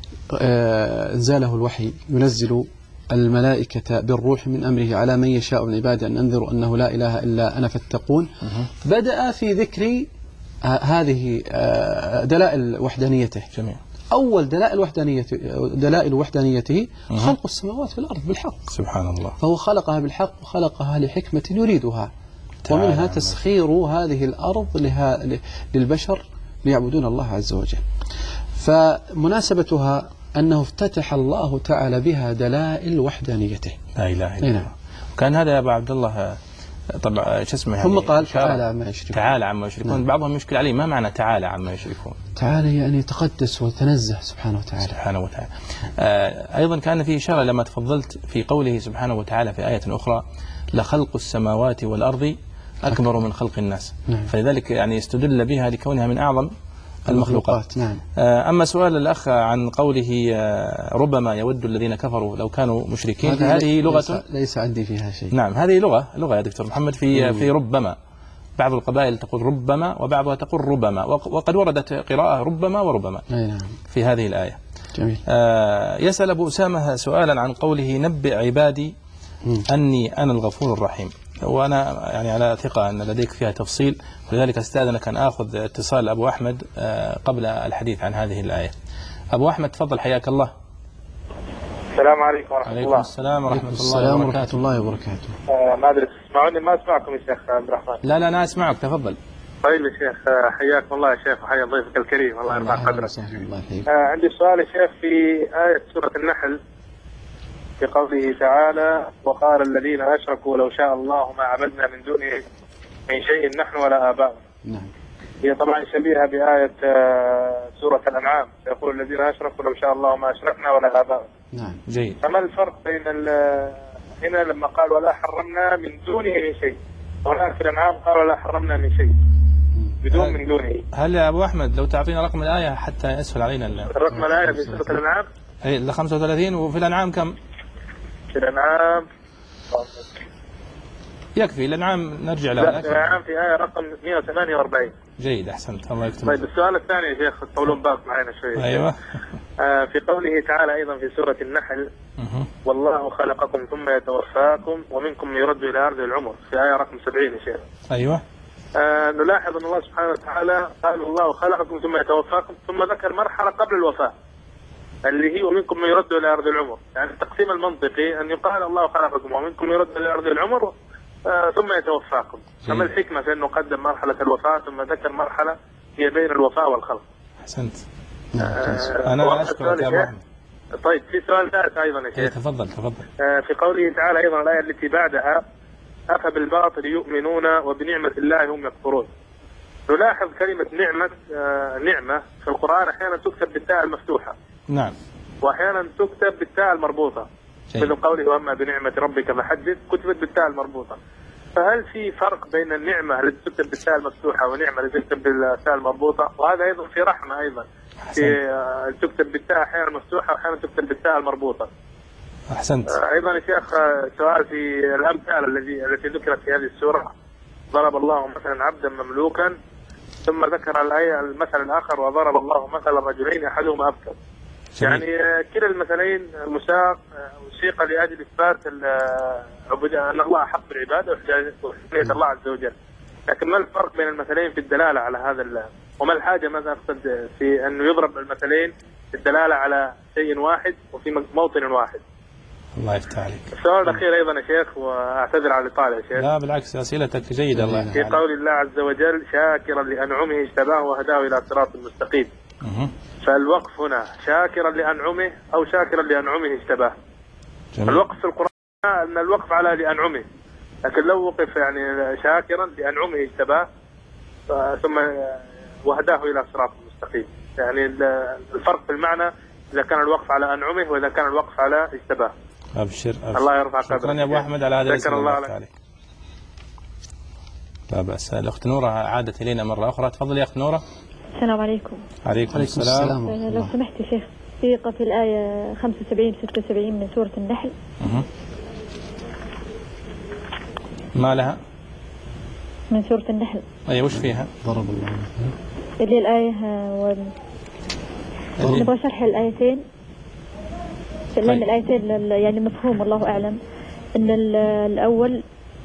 انزاله الوحي ينزل الملائكة بالروح من أمره على من يشاء من عباده أن أنذروا أنه لا إله إلا أنا فاتقون. بدأ في ذكر هذه دلائل وحدانيته. جميل. أول دلائل وحدانيته دلائل وحدانيته خلق السماوات والأرض بالحق. سبحان الله. فهو خلقها بالحق وخلقها لحكمة يريدها، ومنها تسخير هذه الأرض للبشر ليعبدون الله عز وجل. فمناسبتها أنه افتتح الله تعالى بها دلائل وحدانيته. لا إله إلا الله. كان هذا يا أبا عبد الله طبعا شو اسمه ثم قال تعالى عما يشركون. تعالى عما يشركون. نعم. بعضهم يشكل عليه ما معنى تعالى عما يشركون. تعالى يعني تقدس وتنزه سبحانه وتعالى. سبحانه وتعالى. آه أيضا كان في إشارة لما تفضلت في قوله سبحانه وتعالى في آية أخرى لخلق السماوات والأرض أكبر من خلق الناس. نعم. فلذلك يعني استدل بها لكونها من أعظم المخلوقات. نعم. أما سؤال الأخ عن قوله ربما يود الذين كفروا لو كانوا مشركين، فهذه لغة ليس, ليس عندي فيها شيء. نعم هذه لغة لغة يا دكتور محمد في في ربما. بعض القبائل تقول ربما وبعضها تقول ربما، وقد وردت قراءة ربما وربما نعم. في هذه الآية. جميل. آه يسأل أبو أسامة سؤالا عن قوله نبئ عبادي أني أنا الغفور الرحيم، وأنا يعني على ثقة أن لديك فيها تفصيل، ولذلك استأذنك أن آخذ اتصال أبو أحمد آه قبل الحديث عن هذه الآية. أبو أحمد تفضل، حياك الله. السلام عليكم ورحمة الله. عليكم السلام ورحمة الله وبركاته. ورحمة الله وبركاته. آه ما أدري تسمعوني؟ ما أسمعكم يا شيخ عبد الرحمن. لا لا أنا أسمعك، تفضل. طيب يا شيخ، آه حياكم الله يا شيخ وحيا ضيفك الكريم، الله يرفع قدرك. آه عندي سؤال يا شيخ في آية سورة النحل في قوله تعالى وقال الذين أشركوا لو شاء الله ما عبدنا من دونه من شيء نحن ولا آباؤنا. نعم. هي طبعا شبيهة بآية آه سورة الأنعام، يقول الذين أشركوا لو شاء الله ما أشركنا ولا آباؤنا. نعم. جيد. فما الفرق بين هنا لما قال ولا حرمنا من دونه من شيء، هناك في الأنعام قال ولا حرمنا من شيء بدون من دونه؟ هل يا أبو أحمد لو تعطينا رقم الآية حتى يسهل علينا؟ رقم الآية في سورة الأنعام أي ال خمسة وثلاثين، وفي الأنعام كم؟ في الأنعام يكفي الأنعام نرجع لها. لا، في الأنعام في آية رقم مئة وثمانية وأربعين. جيد، أحسنت، الله يكتب. طيب السؤال الثاني يا شيخ، تطولون بالك معنا شوية. أيوة. آه في قوله تعالى أيضا في سورة النحل والله خلقكم ثم يتوفاكم ومنكم من يرد إلى أرض العمر، في آية رقم سبعين يا شيخ. أيوة. آه نلاحظ أن الله سبحانه وتعالى قال الله خلقكم ثم يتوفاكم، ثم ذكر مرحلة قبل الوفاة اللي هي ومنكم من يرد إلى أرض العمر. يعني التقسيم المنطقي أن يقال الله خلقكم ومنكم من يرد إلى أرض العمر آه ثم يتوفاكم. فما الحكمة في أنه قدم مرحلة الوفاة ثم ذكر مرحلة هي بين الوفاة والخلق؟ أحسنت. آه أنا أشكرك يا أبو أحمد. طيب في سؤال ثالث أيضا يا شيخ. تفضل تفضل. آه في قوله تعالى أيضا الآية التي بعدها أفبالباطل يؤمنون وبنعمة الله هم يكفرون. نلاحظ كلمة نعمة آه نعمة في القرآن أحيانا تكتب بالتاء المفتوحة. نعم. وأحيانا تكتب بالتاء المربوطة. مثل قوله وأما بنعمة ربك فحدث كتبت بالتاء المربوطة. فهل في فرق بين النعمة التي تكتب بالتاء المفتوحة والنعمة التي تكتب بالتاء المربوطة؟ وهذا أيضا في رحمة أيضا. في آه تكتب بالتاء أحيانا مفتوحة وأحيانا تكتب بالتاء المربوطة. أحسنت. آه أيضا يا شيخ سؤال في الأمثال التي التي ذكرت في هذه السورة. ضرب الله مثلا عبدا مملوكا ثم ذكر الآية المثل الآخر وضرب الله مثلا رجلين أحدهما أبكم. يعني كلا المثلين مساق وسيق لأجل إثبات أن الله حق بالعبادة وحكمية الله عز وجل. لكن ما الفرق بين المثلين في الدلالة على هذا؟ وما الحاجة ماذا أقصد في أنه يضرب المثلين في الدلالة على شيء واحد وفي موطن واحد؟ الله يفتح عليك. السؤال الأخير أيضا يا شيخ، وأعتذر على الإطالة يا شيخ. لا بالعكس، أسئلتك جيدة. الله في قول الله عز وجل شاكرا لأنعمه اجتباه وهداه إلى صراط مستقيم. فالوقف هنا شاكرا لأنعمه أو شاكرا لأنعمه اجتباه؟ جميل. الوقف في القرآن أن الوقف على لأنعمه، لكن لو وقف يعني شاكرا لأنعمه اجتباه ثم وهداه إلى صراط مستقيم، يعني الفرق في المعنى إذا كان الوقف على أنعمه وإذا كان الوقف على اجتباه. أبشر, أبشر. الله يرفع قدرك. شكرا يا أبو أحمد على هذا الاسم. الله عليك. لا بأس. الأخت نورة عادت إلينا مرة أخرى. تفضل يا أخت نورة. السلام عليكم. عليكم, عليكم السلام, السلام. لو سمحت يا شيخ، سيقة في الآية خمسة وسبعين ستة وسبعين من سورة النحل. أه. ما لها؟ من سورة النحل. أي وش فيها؟ ضرب الله اللي الآية و... نبغى شرح الآيتين، لأن الآيتين يعني مفهوم الله أعلم. أن الأول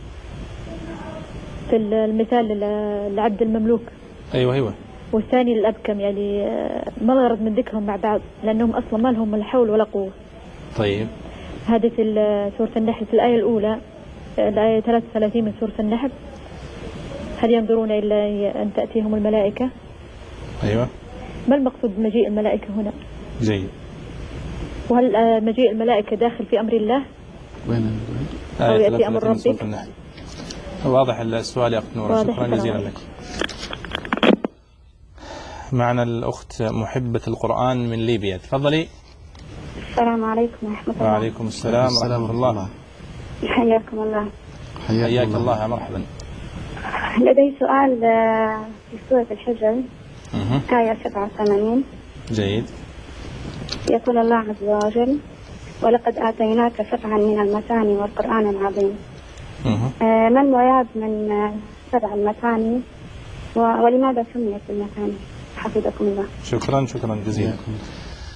في المثال العبد المملوك. أيوة أيوة. والثاني الأبكم، يعني ما الغرض من ذكرهم مع بعض لأنهم أصلا ما لهم لا حول ولا قوة. طيب. هذه في سورة النحل في الآية الأولى، الآية ثلاثة وثلاثين من سورة النحل. هل ينظرون إلا أن تأتيهم الملائكة؟ أيوة. ما المقصود بمجيء الملائكة هنا؟ جيد. وهل مجيء الملائكة داخل في أمر الله؟ وين؟ أو يأتي أمر ربك؟ واضح السؤال يا أخت نورة، شكرا جزيلا لك. معنا الأخت محبة القرآن من ليبيا. تفضلي. السلام عليكم ورحمة الله. وعليكم السلام ورحمة الله. حياكم الله. حياك الله. مرحبا. لدي سؤال في سورة الحجر آية سبعة وثمانين. جيد. يقول الله عز وجل ولقد آتيناك سبعا من المثاني والقرآن العظيم. آه ما المراد من سبع المثاني ولماذا سميت المثاني؟ حفظكم الله. شكرا شكرا جزيلا.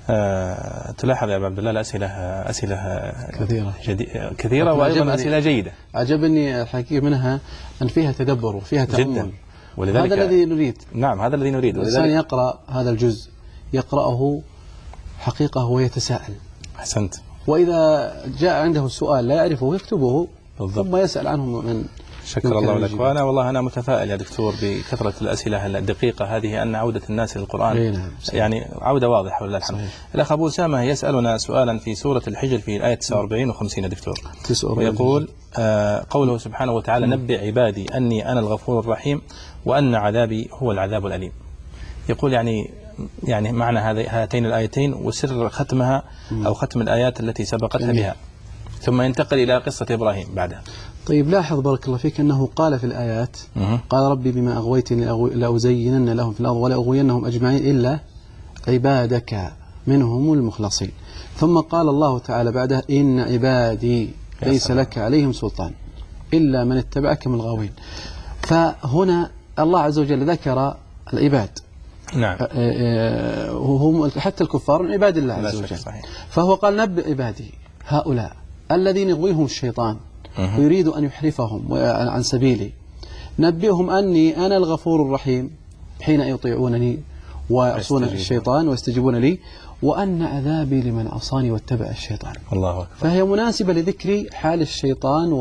آه تلاحظ يا أبا عبد الله الأسئلة أسئلة كثيرة جدي... كثيرة وأيضا أسئلة جيدة. عجبني الحقيقة منها أن فيها تدبر وفيها تأمل، ولذلك هذا الذي نريد. نعم هذا الذي نريد. الإنسان يقرأ هذا الجزء يقرأه حقيقة ويتساءل. أحسنت. وإذا جاء عنده سؤال لا يعرفه يكتبه بالضبط. ثم يسأل عنه من شكر الله لك. وأنا والله أنا متفائل يا دكتور بكثرة الأسئلة الدقيقة هذه، أن عودة الناس للقرآن نعم. يعني عودة واضحة ولله الحمد. الأخ أبو أسامة يسألنا سؤالا في سورة الحجر في الآية تسعة وأربعين وخمسين دكتور، ويقول آه قوله سبحانه وتعالى: نبئ عبادي أني أنا الغفور الرحيم وأن عذابي هو العذاب الأليم. يقول يعني يعني معنى هاتين الآيتين وسر ختمها أو ختم الآيات التي سبقتها بها، ثم ينتقل إلى قصة إبراهيم بعدها. طيب لاحظ بارك الله فيك أنه قال في الآيات مه. قال ربي بما أغويتني لأزينن لهم في الأرض ولأغوينهم أجمعين إلا عبادك منهم المخلصين. ثم قال الله تعالى بعدها: إن عبادي ليس لك عليهم سلطان إلا من اتبعك من الغاوين. فهنا الله عز وجل ذكر العباد، نعم، وهم حتى الكفار من عباد الله عز وجل. فهو قال: نبئ عبادي هؤلاء الذين يغويهم الشيطان ويريد أن يحرفهم عن سبيلي، نبئهم أني أنا الغفور الرحيم حين يطيعونني ويعصون الشيطان ويستجيبون لي، وأن عذابي لمن عصاني واتبع الشيطان. الله أكبر. فهي مناسبة لذكر حال الشيطان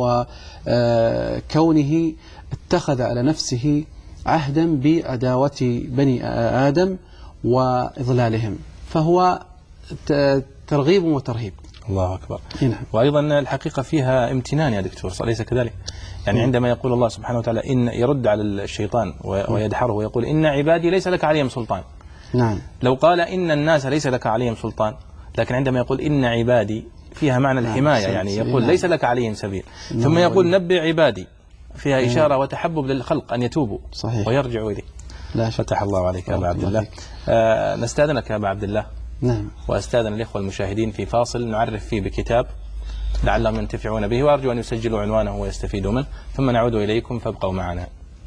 وكونه اتخذ على نفسه عهدا بعداوة بني آدم وإضلالهم، فهو ترغيب وترهيب. الله أكبر. نعم. وأيضا الحقيقة فيها امتنان يا دكتور، أليس كذلك؟ يعني عندما يقول الله سبحانه وتعالى إن يرد على الشيطان ويدحره ويقول: إن عبادي ليس لك عليهم سلطان. نعم. لو قال إن الناس ليس لك عليهم سلطان، لكن عندما يقول إن عبادي فيها معنى الحماية، يعني يقول ليس لك عليهم سبيل، ثم يقول نبئ عبادي، فيها إشارة وتحبب للخلق أن يتوبوا صحيح ويرجعوا إليه. لا فتح الله عليك يا أبا عبد الله. آه نستأذنك يا أبا عبد الله. نعم. وأستاذن الإخوة المشاهدين في فاصل نعرف فيه بكتاب لعلهم ينتفعون به، وأرجو أن يسجلوا عنوانه ويستفيدوا منه، ثم نعود إليكم فابقوا معنا.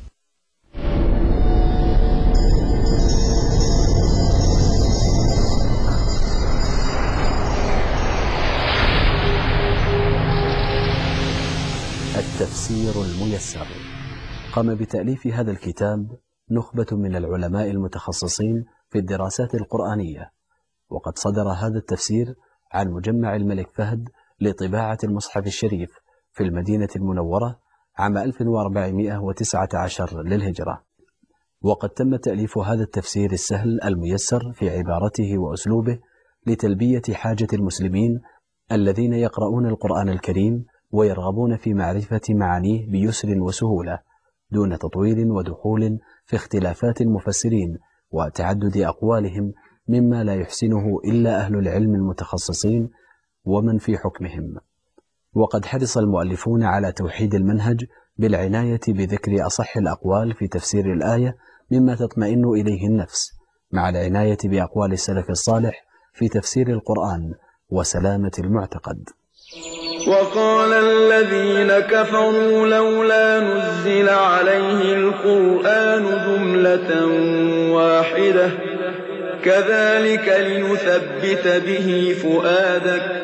التفسير الميسر. قام بتأليف هذا الكتاب نخبة من العلماء المتخصصين في الدراسات القرآنية، وقد صدر هذا التفسير عن مجمع الملك فهد لطباعة المصحف الشريف في المدينة المنورة عام ألف وأربعمائة وتسعة عشر للهجرة. وقد تم تأليف هذا التفسير السهل الميسر في عبارته وأسلوبه لتلبية حاجة المسلمين الذين يقرؤون القرآن الكريم ويرغبون في معرفة معانيه بيسر وسهولة، دون تطويل ودخول في اختلافات المفسرين وتعدد أقوالهم، مما لا يحسنه إلا أهل العلم المتخصصين ومن في حكمهم. وقد حرص المؤلفون على توحيد المنهج بالعناية بذكر أصح الأقوال في تفسير الآية مما تطمئن إليه النفس، مع العناية بأقوال السلف الصالح في تفسير القرآن وسلامة المعتقد. وقال الذين كفروا لولا نزل عليه القرآن جملة واحدة كذلك لنثبت به فؤادك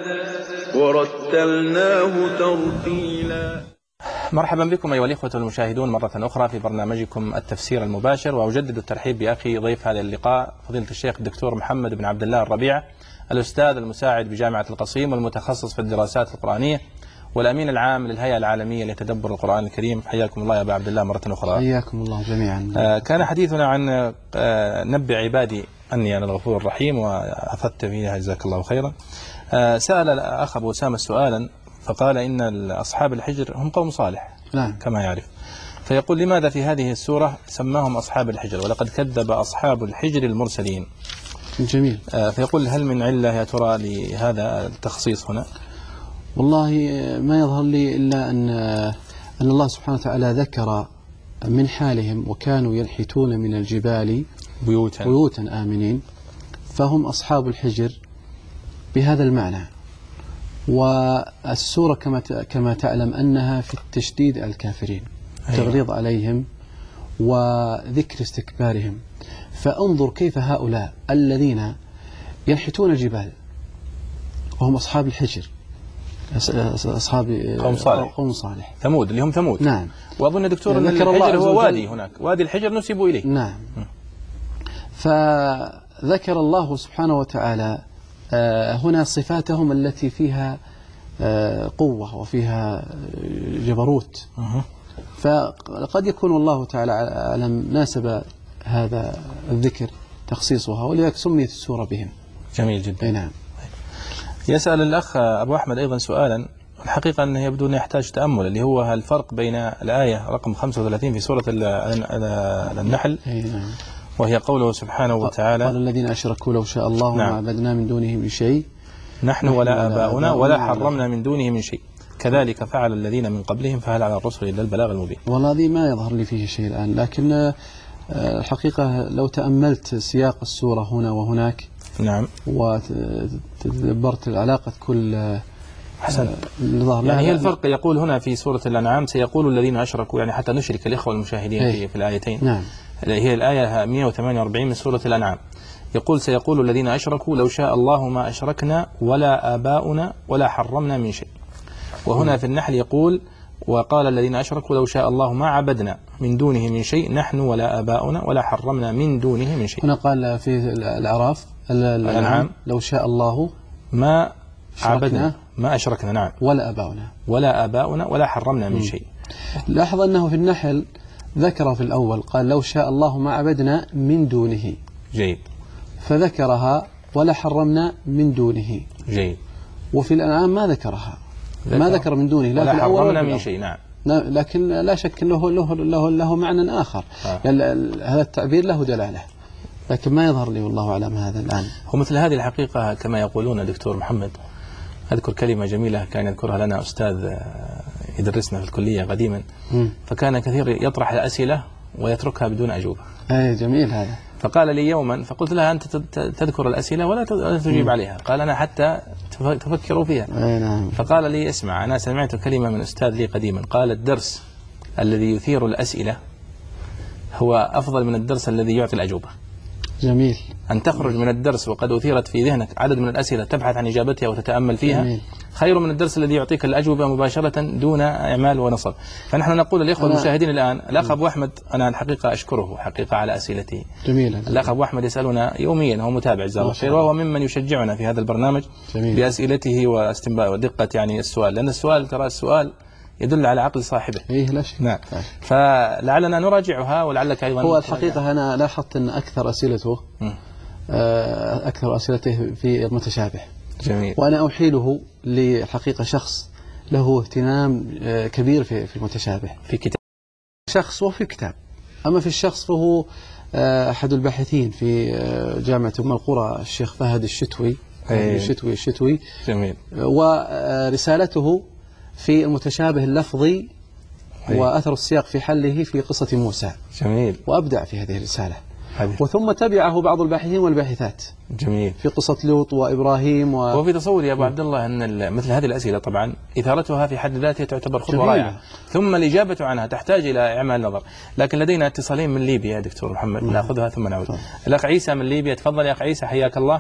ورتلناه ترتيلا. مرحبا بكم أيها الإخوة المشاهدون مرة أخرى في برنامجكم التفسير المباشر، وأجدد الترحيب بأخي ضيف هذا اللقاء فضيلة الشيخ الدكتور محمد بن عبد الله الربيع، الأستاذ المساعد بجامعة القصيم والمتخصص في الدراسات القرآنية والأمين العام للهيئة العالمية لتدبر القرآن الكريم. حياكم الله يا أبا عبد الله مرة أخرى. حياكم الله جميعا. آه كان حديثنا عن آه نبئ عبادي أني أنا الغفور الرحيم، وأفدت فيها جزاك الله خيرا. آه سأل الأخ أبو أسامة سؤالا فقال إن أصحاب الحجر هم قوم صالح لا. كما يعرف، فيقول: لماذا في هذه السورة سماهم أصحاب الحجر ولقد كذب أصحاب الحجر المرسلين؟ جميل. آه فيقول: هل من علة يا ترى لهذا التخصيص هنا؟ والله ما يظهر لي إلا أن أن الله سبحانه وتعالى ذكر من حالهم وكانوا ينحتون من الجبال بيوتا, بيوتا آمنين، فهم أصحاب الحجر بهذا المعنى. والسورة كما كما تعلم أنها في التشديد على الكافرين، تغليظ عليهم وذكر استكبارهم. فانظر كيف هؤلاء الذين ينحتون الجبال وهم أصحاب الحجر، أصحاب قوم صالح قوم صالح ثمود اللي هم ثمود. نعم. وأظن دكتور أن ذكر الحجر الله هو وادي هناك، وادي الحجر نسبوا إليه. نعم. فذكر الله سبحانه وتعالى هنا صفاتهم التي فيها قوة وفيها جبروت. فقد يكون الله تعالى أعلم ناسب هذا الذكر تخصيصها، ولذلك سميت السورة بهم. جميل جدا. نعم. يسأل الأخ أبو أحمد أيضا سؤالا، الحقيقة أنه يبدو أنه يحتاج تأمل، اللي هو الفرق بين الآية رقم خمسة وثلاثين في سورة النحل وهي قوله سبحانه وتعالى: قال الذين أشركوا لو شاء الله ما عبدنا من دونه من شيء نحن ولا آباؤنا ولا حرمنا من دونه من شيء كذلك فعل الذين من قبلهم فهل على الرسل إلا البلاغ المبين. والله هذه ما يظهر لي فيه شيء الآن، لكن الحقيقة لو تأملت سياق السورة هنا وهناك نعم وتدبرت العلاقة كل حسن يعني هي الفرق يقول هنا في سورة الأنعام سيقول الذين أشركوا، يعني حتى نشرك الإخوة المشاهدين في, في الآيتين. نعم. هي الآية مئة وثمانية وأربعين من سورة الأنعام، يقول سيقول الذين أشركوا لو شاء الله ما أشركنا ولا آباؤنا ولا حرمنا من شيء. وهنا في النحل يقول وقال الذين أشركوا لو شاء الله ما عبدنا من دونه من شيء نحن ولا آباؤنا ولا حرمنا من دونه من شيء. هنا قال في الأعراف الأنعام لو شاء الله ما عبدنا ما أشركنا نعم ولا آباؤنا ولا آباؤنا ولا حرمنا من شيء. لاحظ أنه في النحل ذكر في الأول قال لو شاء الله ما عبدنا من دونه. جيد. فذكرها ولا حرمنا من دونه. جيد. وفي الأنعام ما ذكرها ذكر. ما ذكر من دونه لا ولا في الأول حرمنا من شيء. نعم. لكن لا شك له له له, له معنى آخر. آه. يعني هذا التعبير له دلالة، لكن ما يظهر لي والله أعلم هذا الآن. هو مثل هذه الحقيقة كما يقولون دكتور محمد، أذكر كلمة جميلة كان يذكرها لنا أستاذ يدرسنا في الكلية قديما، م. فكان كثير يطرح الأسئلة ويتركها بدون أجوبة. أي جميل هذا. فقال لي يوما فقلت لها أنت تذكر الأسئلة ولا تجيب م. عليها، قال أنا حتى تفكروا فيها. أي نعم. فقال لي اسمع أنا سمعت كلمة من أستاذ لي قديما قال الدرس الذي يثير الأسئلة هو أفضل من الدرس الذي يعطي الأجوبة. جميل. أن تخرج من الدرس وقد أثيرت في ذهنك عدد من الأسئلة تبحث عن إجابتها وتتأمل فيها. جميل. خير من الدرس الذي يعطيك الأجوبة مباشرة دون إعمال ونصب. فنحن نقول للإخوة المشاهدين الآن الأخ أبو أحمد أنا الحقيقة أشكره حقيقة على أسئلته. جميل. الأخ أبو أحمد يسألنا يوميا، هو متابع جزاه الله خير وهو ممن يشجعنا في هذا البرنامج. جميل. بأسئلته واستنباط ودقة يعني السؤال، لأن السؤال ترى السؤال يدل على عقل صاحبه. إيه لا شك. نعم. فلعلنا نراجعها ولعلك أيضا. هو الحقيقة أنا لاحظت أن أكثر أسئلته م. أكثر أسئلته في المتشابه. جميل. وأنا أحيله لحقيقة شخص له اهتمام كبير في في المتشابه في كتاب شخص وفي كتاب. أما في الشخص فهو أحد الباحثين في جامعة أم القرى الشيخ فهد الشتوي. أيه. الشتوي الشتوي. جميل. ورسالته في المتشابه اللفظي أيه. وأثر السياق في حله في قصة موسى. جميل. وأبدع في هذه الرسالة. وثم تبعه بعض الباحثين والباحثات. جميل. في قصة لوط وإبراهيم و... وفي تصوري يا أبو عبد الله أن مثل هذه الأسئلة طبعا إثارتها في حد ذاتها تعتبر خطوة رائعة، ثم الإجابة عنها تحتاج إلى إعمال نظر. لكن لدينا اتصالين من ليبيا يا دكتور محمد نأخذها ثم نعود. الأخ عيسى من ليبيا، تفضل يا أخ عيسى حياك الله.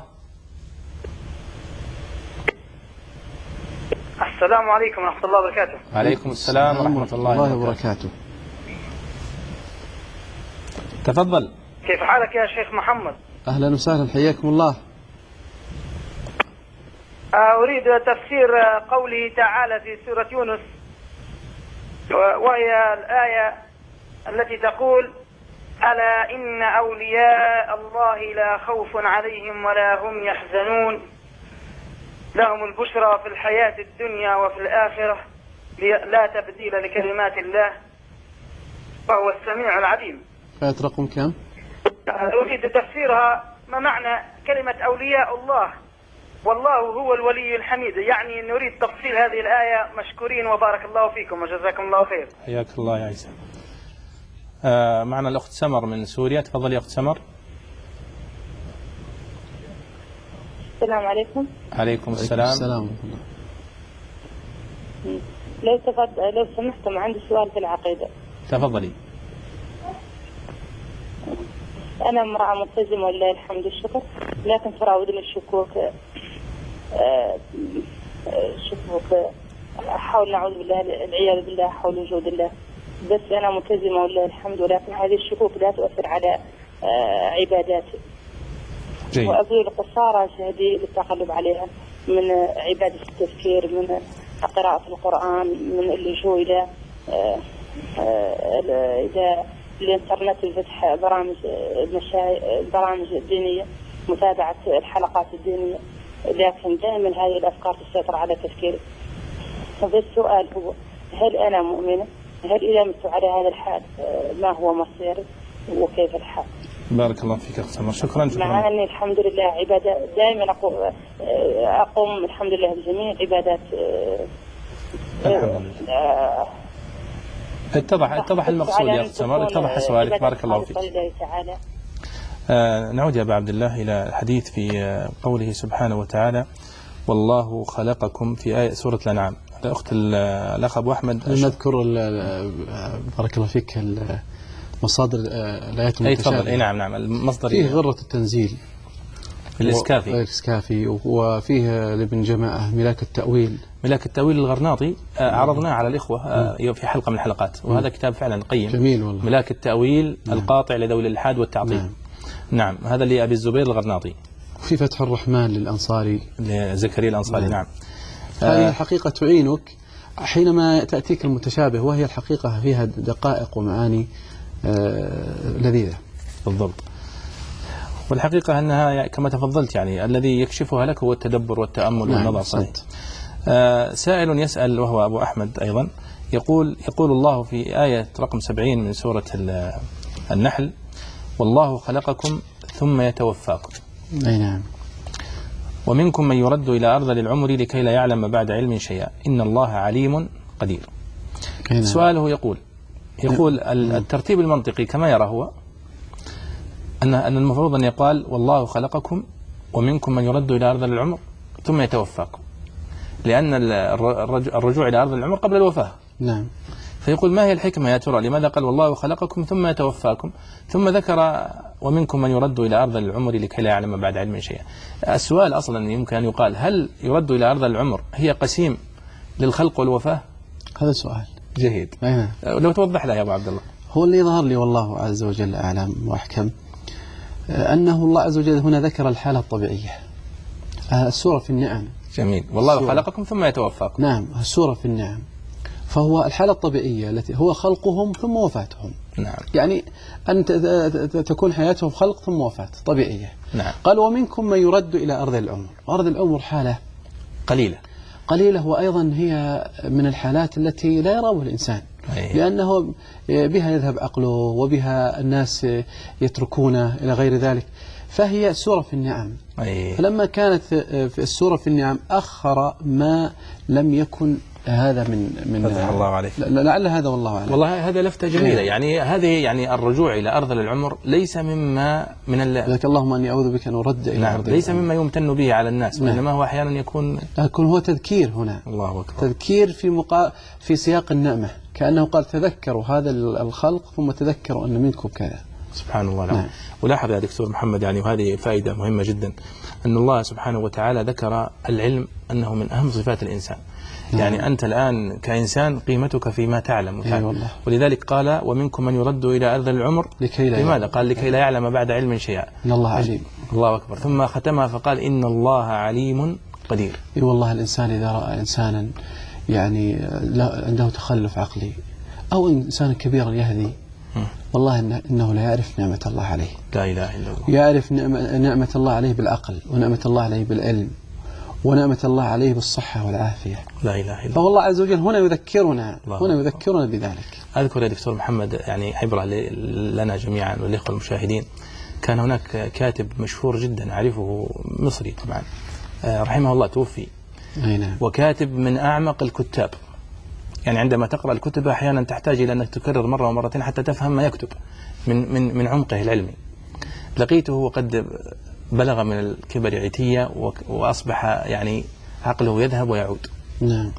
السلام عليكم ورحمة الله وبركاته. عليكم السلام ورحمة الله وبركاته. تفضل. كيف حالك يا شيخ محمد؟ أهلا وسهلا حياكم الله. أريد تفسير قوله تعالى في سورة يونس وهي الآية التي تقول ألا إن أولياء الله لا خوف عليهم ولا هم يحزنون لهم البشرى في الحياة الدنيا وفي الآخرة لا تبديل لكلمات الله وهو السميع العليم. آية رقم كم؟ أريد تفسيرها ما معنى كلمة أولياء الله والله هو الولي الحميد، يعني نريد تفصيل هذه الآية مشكورين وبارك الله فيكم وجزاكم الله خير. حياك الله يا عيسى. آه معنا الأخت سمر من سوريا، تفضل يا أخت سمر. السلام عليكم. عليكم السلام. السلام. لو تفضل لو سمحتم عندي سؤال في العقيدة. تفضلي. أنا امرأة ملتزمة ولله الحمد والشكر، لكن تراودني الشكوك آه، شكوك حول نعوذ بالله العياذ بالله حول وجود الله. بس أنا ملتزمة ولله الحمد، ولكن هذه الشكوك لا تؤثر على آه، عباداتي. جيد. وأبذل قصارى جهدي للتغلب عليها، من عبادة التفكير، من قراءة القرآن، من اللجوء إلى آه، آه، إلى الإنترنت وفتح برامج المشاهد البرامج الدينية، متابعة الحلقات الدينية، لكن دائما هذه الأفكار تسيطر على تفكيري. فالسؤال هو هل أنا مؤمنة؟ هل إذا مت على هذا الحال ما هو مصيري وكيف الحال؟ بارك الله فيك أخت سمر، شكرا شكرا. مع أني الحمد لله عبادة دائما أقوم, أقوم الحمد لله بجميع عبادات. الحمد لله. اتضح اتضح المقصود يا أخت سمر، اتضح سؤالك، بارك الله فيك. آه نعود يا أبا عبد الله إلى الحديث في قوله سبحانه وتعالى والله خلقكم في آية سورة الأنعام. أخت الأخ أبو أحمد نذكر بارك الله فيك مصادر الآيات المتشابهة. أي تفضل. أي نعم نعم المصدر فيه غرة التنزيل الإسكافي الإسكافي وفيه لابن جماعة ملاك التأويل. ملاك التأويل الغرناطي عرضناه على الإخوة في حلقة من الحلقات، وهذا كتاب فعلا قيم جميل والله. ملاك التأويل نعم. القاطع لذوي الإلحاد والتعطيل. نعم. نعم هذا لأبي الزبير الغرناطي. في فتح الرحمن للأنصاري لزكريا الأنصاري. نعم, نعم. هذه الحقيقة تعينك حينما تأتيك المتشابه، وهي الحقيقة فيها دقائق ومعاني آه لذيذة. بالضبط. والحقيقة أنها كما تفضلت يعني الذي يكشفها لك هو التدبر والتأمل نعم والنظر صحيح. آه سائل يسأل وهو أبو أحمد أيضا يقول يقول الله في آية رقم سبعين من سورة النحل والله خلقكم ثم يتوفاكم. أي نعم. ومنكم من يرد إلى أرذل العمر لكي لا يعلم بعد علم شيئا إن الله عليم قدير. نعم. سؤاله يقول يقول الترتيب المنطقي كما يرى هو أن أن المفروض أن يقال والله خلقكم ومنكم من يرد إلى أرذل العمر ثم يتوفاكم، لأن الرجوع إلى أرذل العمر قبل الوفاة. نعم. فيقول ما هي الحكمة يا ترى لماذا قال والله خلقكم ثم يتوفاكم ثم ذكر ومنكم من يرد إلى أرذل العمر لكي لا يعلم بعد علم شيئا؟ السؤال أصلا يمكن أن يقال هل يرد إلى أرذل العمر هي قسيم للخلق والوفاة؟ هذا سؤال جيد. أيه. لو توضح له يا أبو عبد الله. هو اللي ظهر لي والله عز وجل أعلم وأحكم أنه الله عز وجل هنا ذكر الحالة الطبيعية. السورة في النعم. جميل. والله خلقكم ثم يتوفاكم. نعم السورة في النعم، فهو الحالة الطبيعية التي هو خلقهم ثم وفاتهم. نعم. يعني أن تكون حياتهم خلق ثم وفاة طبيعية. نعم. قال ومنكم من يرد إلى أرض العمر. أرض العمر حالة قليلة قليلة وأيضا هي من الحالات التي لا يراها الإنسان. أيه. لأنه بها يذهب عقله وبها الناس يتركونه إلى غير ذلك، فهي سورة في النعم. أيه. فلما كانت في السورة في النعم أخر ما لم يكن هذا من من فتح الله عليك. لعل هذا والله أعلم. والله هذا لفتة جميلة. يعني هذه يعني الرجوع إلى أرذل العمر ليس مما من ال لك اللهم أني أعوذ بك أن أرد إلى نعم. أرذل ليس العمر. مما يمتن به على الناس، نعم. وإنما هو أحيانا يكون يكون هو تذكير هنا. الله أكبر. تذكير في مقا... في سياق النعمة، كأنه قال تذكروا هذا الخلق ثم تذكروا أن منكم كذا. سبحان الله. نعم. ولاحظ يا دكتور محمد يعني وهذه فائدة مهمة جدا أن الله سبحانه وتعالى ذكر العلم أنه من أهم صفات الإنسان. يعني أنت الآن كإنسان قيمتك فيما تعلم أيوة. ولذلك قال ومنكم من يرد إلى أرذل العمر لكي لا لماذا؟ قال لكي لا يعلم بعد علم شيئا. إن الله عليم. الله أكبر. ثم ختمها فقال إن الله عليم قدير. إي والله الإنسان إذا رأى إنسانا يعني عنده تخلف عقلي أو إنسان كبيرا يهدي والله إنه, إنه لا يعرف نعمة الله عليه. لا إله إلا الله. يعرف نعمة, نعمة الله عليه بالعقل، ونعمة الله عليه بالعلم، ونعمة الله عليه بالصحة والعافية. لا إله إلا الله. فوالله عز وجل هنا يذكرنا هنا يذكرنا بذلك. أذكر يا دكتور محمد يعني عبرة لنا جميعا والإخوة المشاهدين. كان هناك كاتب مشهور جدا أعرفه مصري طبعا رحمه الله توفي. أي نعم. وكاتب من أعمق الكتاب. يعني عندما تقرأ الكتب أحيانا تحتاج إلى أنك تكرر مرة ومرتين حتى تفهم ما يكتب من من من عمقه العلمي. لقيته وقد بلغ من الكبر عتية وأصبح يعني عقله يذهب ويعود. نعم.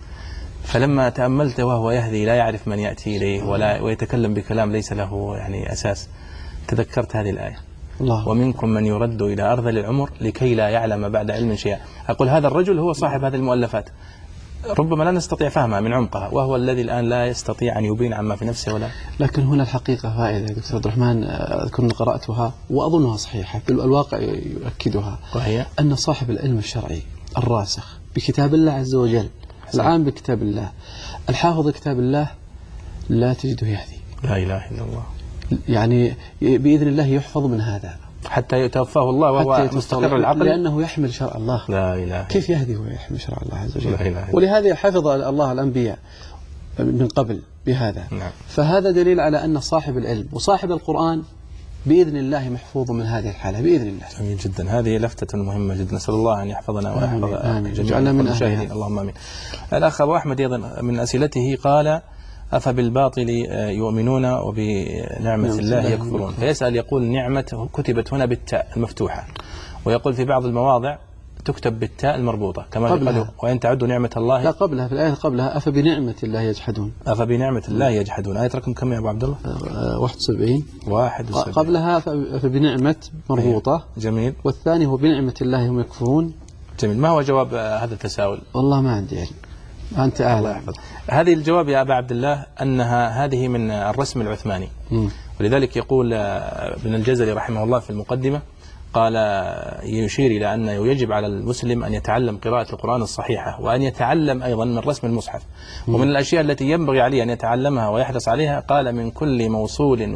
فلما تأملت وهو يهدي لا يعرف من يأتي إليه ولا ويتكلم بكلام ليس له يعني أساس، تذكرت هذه الآية الله. ومنكم من يرد إلى أرذل العمر لكي لا يعلم بعد علم شيئا. أقول هذا الرجل هو صاحب هذه المؤلفات، ربما لا نستطيع فهمها من عمقها، وهو الذي الآن لا يستطيع أن يبين عما في نفسه ولا. لكن هنا الحقيقة فائدة دكتور عبد الرحمن، أذكر قرأتها وأظنها صحيحة، الواقع يؤكدها، وهي أن صاحب العلم الشرعي الراسخ بكتاب الله عز وجل، العام بكتاب الله، الحافظ كتاب الله، لا تجده يهدي. لا إله إلا الله. يعني بإذن الله يحفظ من هذا حتى يتوفاه الله وهو مستقر العقل، لأنه يحمل شرع الله. لا إله. كيف يهدي ويحمل شرع الله عز وجل؟ لا إله. ولهذا حفظ الله الأنبياء من قبل بهذا. نعم. فهذا دليل على أن صاحب العلم وصاحب القرآن بإذن الله محفوظ من هذه الحالة بإذن الله. جميل جدا، هذه لفتة مهمة جدا، نسأل الله أن يحفظنا ويحفظ جميع المشاهدين، اللهم آمين. الأخ أبو أحمد أيضا من أسئلته قال: أفبالباطل يؤمنون وبنعمة الله يكفرون؟ فيسأل يقول: نعمة كتبت هنا بالتاء المفتوحة، ويقول في بعض المواضع تكتب بالتاء المربوطة كما قالوا: وإن تعدوا نعمة الله. لا، قبلها في الآية قبلها: أفبنعمة الله يجحدون. أفبنعمة الله يجحدون. آية رقم كم يا أبو عبد الله؟ واحد وسبعين. واحد وسبعين. قبلها أفبنعمة مربوطة. جميل. والثاني هو بنعمة الله هم يكفرون. جميل. ما هو جواب هذا التساؤل؟ والله ما عندي علم، أنت أعلم. هذه الجواب يا أبا عبد الله أنها هذه من الرسم العثماني. م. ولذلك يقول ابن الجزري رحمه الله في المقدمة، قال يشير إلى أنه يجب على المسلم أن يتعلم قراءة القرآن الصحيحة، وأن يتعلم أيضا من رسم المصحف. م. ومن الأشياء التي ينبغي عليه أن يتعلمها ويحرص عليها، قال: من كل موصول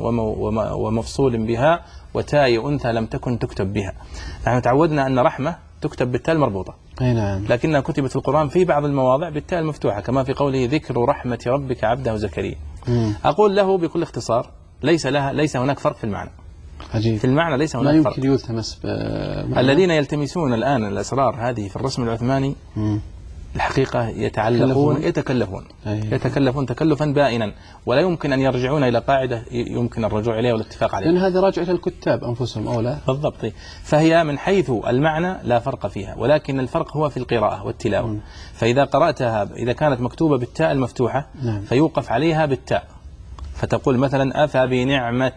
ومفصول بها وتاء أنثى لم تكن تكتب بها. نحن تعودنا أن رحمة تكتب بالتاء المربوطة، أي نعم، لكنها كتبت في القرآن في بعض المواضع بالتاء المفتوحة، كما في قوله: ذكر رحمة ربك عبده زكريا. أقول له بكل اختصار: ليس لها ليس هناك فرق في المعنى. عجيب. في المعنى ليس هناك لا فرق. يمكن يلتمس. الذين يلتمسون الآن الأسرار هذه في الرسم العثماني مم. الحقيقة يتعلقون يتكلفون أيه. يتكلفون تكلفا بائنا، ولا يمكن أن يرجعون إلى قاعدة يمكن الرجوع إليها والاتفاق عليها، لأن هذا راجع إلى الكتاب أنفسهم أو لا. بالضبط. فهي من حيث المعنى لا فرق فيها، ولكن الفرق هو في القراءة والتلاوة. مم. فإذا قرأتها إذا كانت مكتوبة بالتاء المفتوحة نعم. فيوقف عليها بالتاء، فتقول مثلا: أفى بنعمة،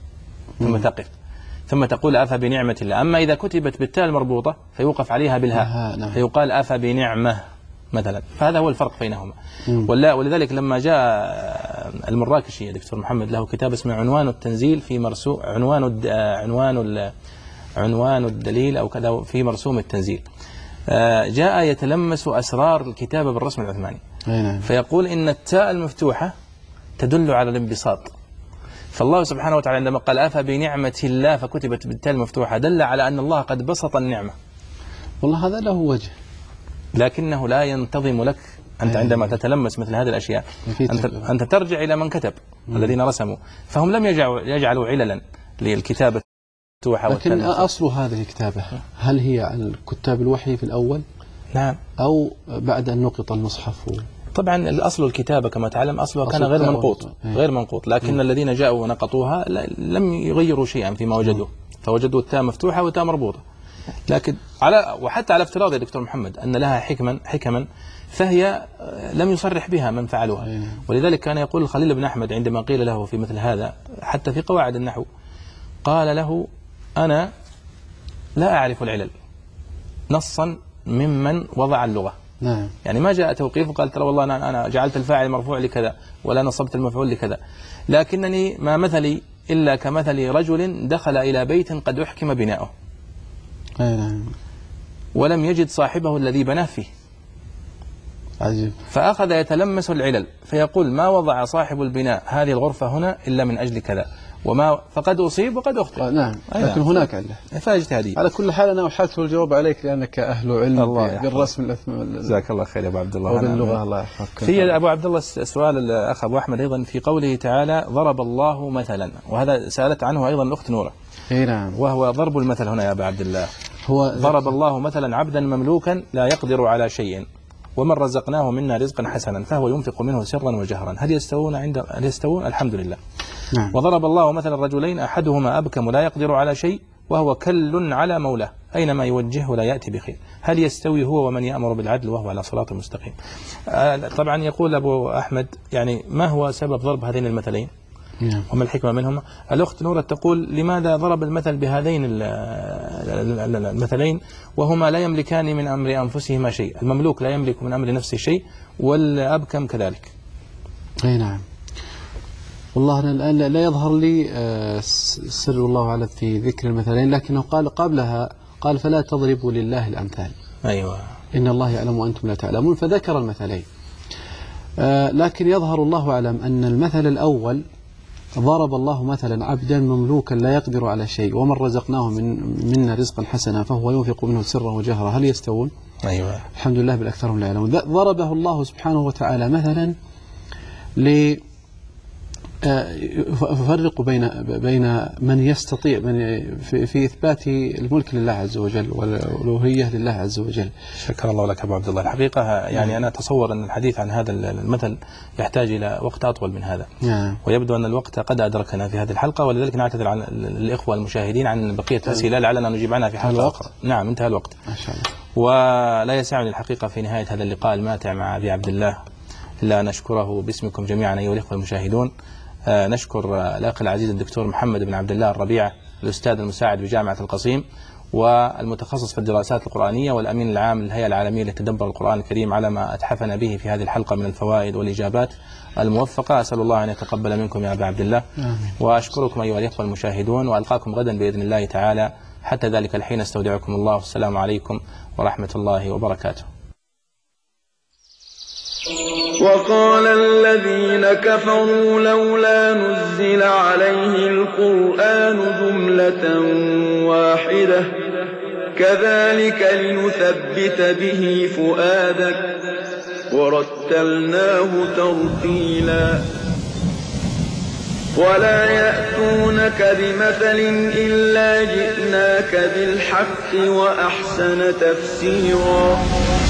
ثم تقف، ثم تقول: أفى بنعمة الله. أما إذا كتبت بالتاء المربوطة فيوقف عليها بالهاء، آه نعم. فيقال: أفى بنعمة مثلا. فهذا هو الفرق بينهما. ولذلك لما جاء المراكشي دكتور محمد له كتاب اسمه عنوان التنزيل في مرسوم عنوان عنوان عنوان الدليل أو كذا في مرسوم التنزيل، جاء يتلمس أسرار الكتابة بالرسم العثماني، فيقول إن التاء المفتوحة تدل على الانبساط. فالله سبحانه وتعالى عندما قال: أفى بنعمة الله فكتبت بالتاء المفتوحة، دل على أن الله قد بسط النعمة. والله هذا له وجه، لكنه لا ينتظم لك أنت عندما تتلمس مثل هذه الأشياء. أنت, أنت ترجع إلى من كتب الذين رسموا، فهم لم يجعلوا, يجعلوا عللا للكتابة. لكن أصل هذه الكتابة هل هي عن كتاب الوحي في الأول؟ نعم. أو بعد أن نقط المصحف؟ طبعا الأصل الكتابة كما تعلم أصلها كان غير منقوط، غير منقوط، لكن م. الذين جاءوا ونقطوها لم يغيروا شيئا فيما وجدوه، فوجدوا التاء مفتوحة وتاء مربوطة. لكن على وحتى على افتراض يا دكتور محمد أن لها حكما حكما فهي لم يصرح بها من فعلوها. ولذلك كان يقول الخليل بن أحمد عندما قيل له في مثل هذا حتى في قواعد النحو، قال له: أنا لا أعرف العلل نصا ممن وضع اللغة. نعم. يعني ما جاء توقيف وقال: ترى والله أنا أنا جعلت الفاعل مرفوع لكذا ولا نصبت المفعول لكذا، لكنني ما مثلي إلا كمثل رجل دخل إلى بيت قد أحكم بناؤه نعم. ولم يجد صاحبه الذي بناه فيه. عجيب. فأخذ يتلمس العلل فيقول: ما وضع صاحب البناء هذه الغرفة هنا إلا من أجل كذا، وما فقد أصيب وقد أخطئ. نعم. لكن هناك علة فاجتهادية. على كل حال أنا أحاولت الجواب عليك لأنك أهل علم بالرسم الأثم. جزاك الله خير يا أبو عبد الله. وباللغة الله يحفظك. في أبو عبد الله السؤال الأخ أبو أحمد أيضا في قوله تعالى: ضرب الله مثلا، وهذا سألت عنه أيضا الأخت نورة. نعم. وهو ضرب المثل هنا يا أبو عبد الله. هو ضرب الله مثلا عبدا مملوكا لا يقدر على شيء ومن رزقناه منا رزقا حسنا فهو ينفق منه سرا وجهرا هل يستوون عند هل يستوون؟ الحمد لله. نعم. وضرب الله مثلا رجلين أحدهما أبكم لا يقدر على شيء وهو كل على مولاه أينما يوجهه لا يأتي بخير هل يستوي هو ومن يأمر بالعدل وهو على صراط مستقيم؟ آه طبعا يقول أبو أحمد يعني ما هو سبب ضرب هذين المثلين؟ وما الحكمة منهما. الأخت نورة تقول لماذا ضرب المثل بهذين المثلين وهما لا يملكان من أمر أنفسهما شيء، المملوك لا يملك من أمر نفسه شيء والأبكم كذلك. أي نعم. والله أنا الآن لا يظهر لي سر الله أعلم في ذكر المثلين، لكنه قال قبلها قال فلا تضربوا لله الأمثال. أيوة. إن الله يعلم وأنتم لا تعلمون، فذكر المثلين. لكن يظهر الله أعلم أن المثل الأول ضرب الله مثلا عبدا مملوكا لا يقدر على شيء ومن رزقناه من منا رزقا حسنا فهو ينفق منه سرا وجهرا هل يستوون؟ أيوة. الحمد لله بل أكثرهم لا يعلمون. ضربه الله سبحانه وتعالى مثلا ل يفرق بين بين من يستطيع من في, في إثبات الملك لله عز وجل والألوهية لله عز وجل. شكر الله لك أبو عبد الله. الحقيقة يعني أنا أتصور أن الحديث عن هذا المثل يحتاج إلى وقت أطول من هذا. نعم. ويبدو أن الوقت قد أدركنا في هذه الحلقة، ولذلك نعتذر عن الإخوة المشاهدين عن بقية الأسئلة لعلنا نجيب عنها في حلقة أخرى. نعم انتهى الوقت ما شاء الله. ولا يسعني الحقيقة في نهاية هذا اللقاء الماتع مع أبي عبد الله إلا نشكره باسمكم جميعا أيها الإخوة المشاهدون. آه نشكر الأخ العزيز الدكتور محمد بن عبد الله الربيع الأستاذ المساعد بجامعة القصيم والمتخصص في الدراسات القرآنية والأمين العام للهيئة العالمية لتدبر القرآن الكريم على ما أتحفنا به في هذه الحلقة من الفوائد والإجابات الموفقة. أسأل الله أن يتقبل منكم يا أبا عبد الله. آمين. وأشكركم أيها الإخوة المشاهدون وألقاكم غدا بإذن الله تعالى. حتى ذلك الحين استودعكم الله والسلام عليكم ورحمة الله وبركاته. وقال الذين كفروا لولا نزل عليه القرآن جملة واحدة كذلك لنثبت به فؤادك ورتلناه ترتيلا ولا يأتونك بمثل إلا جئناك بالحق وأحسن تفسيرا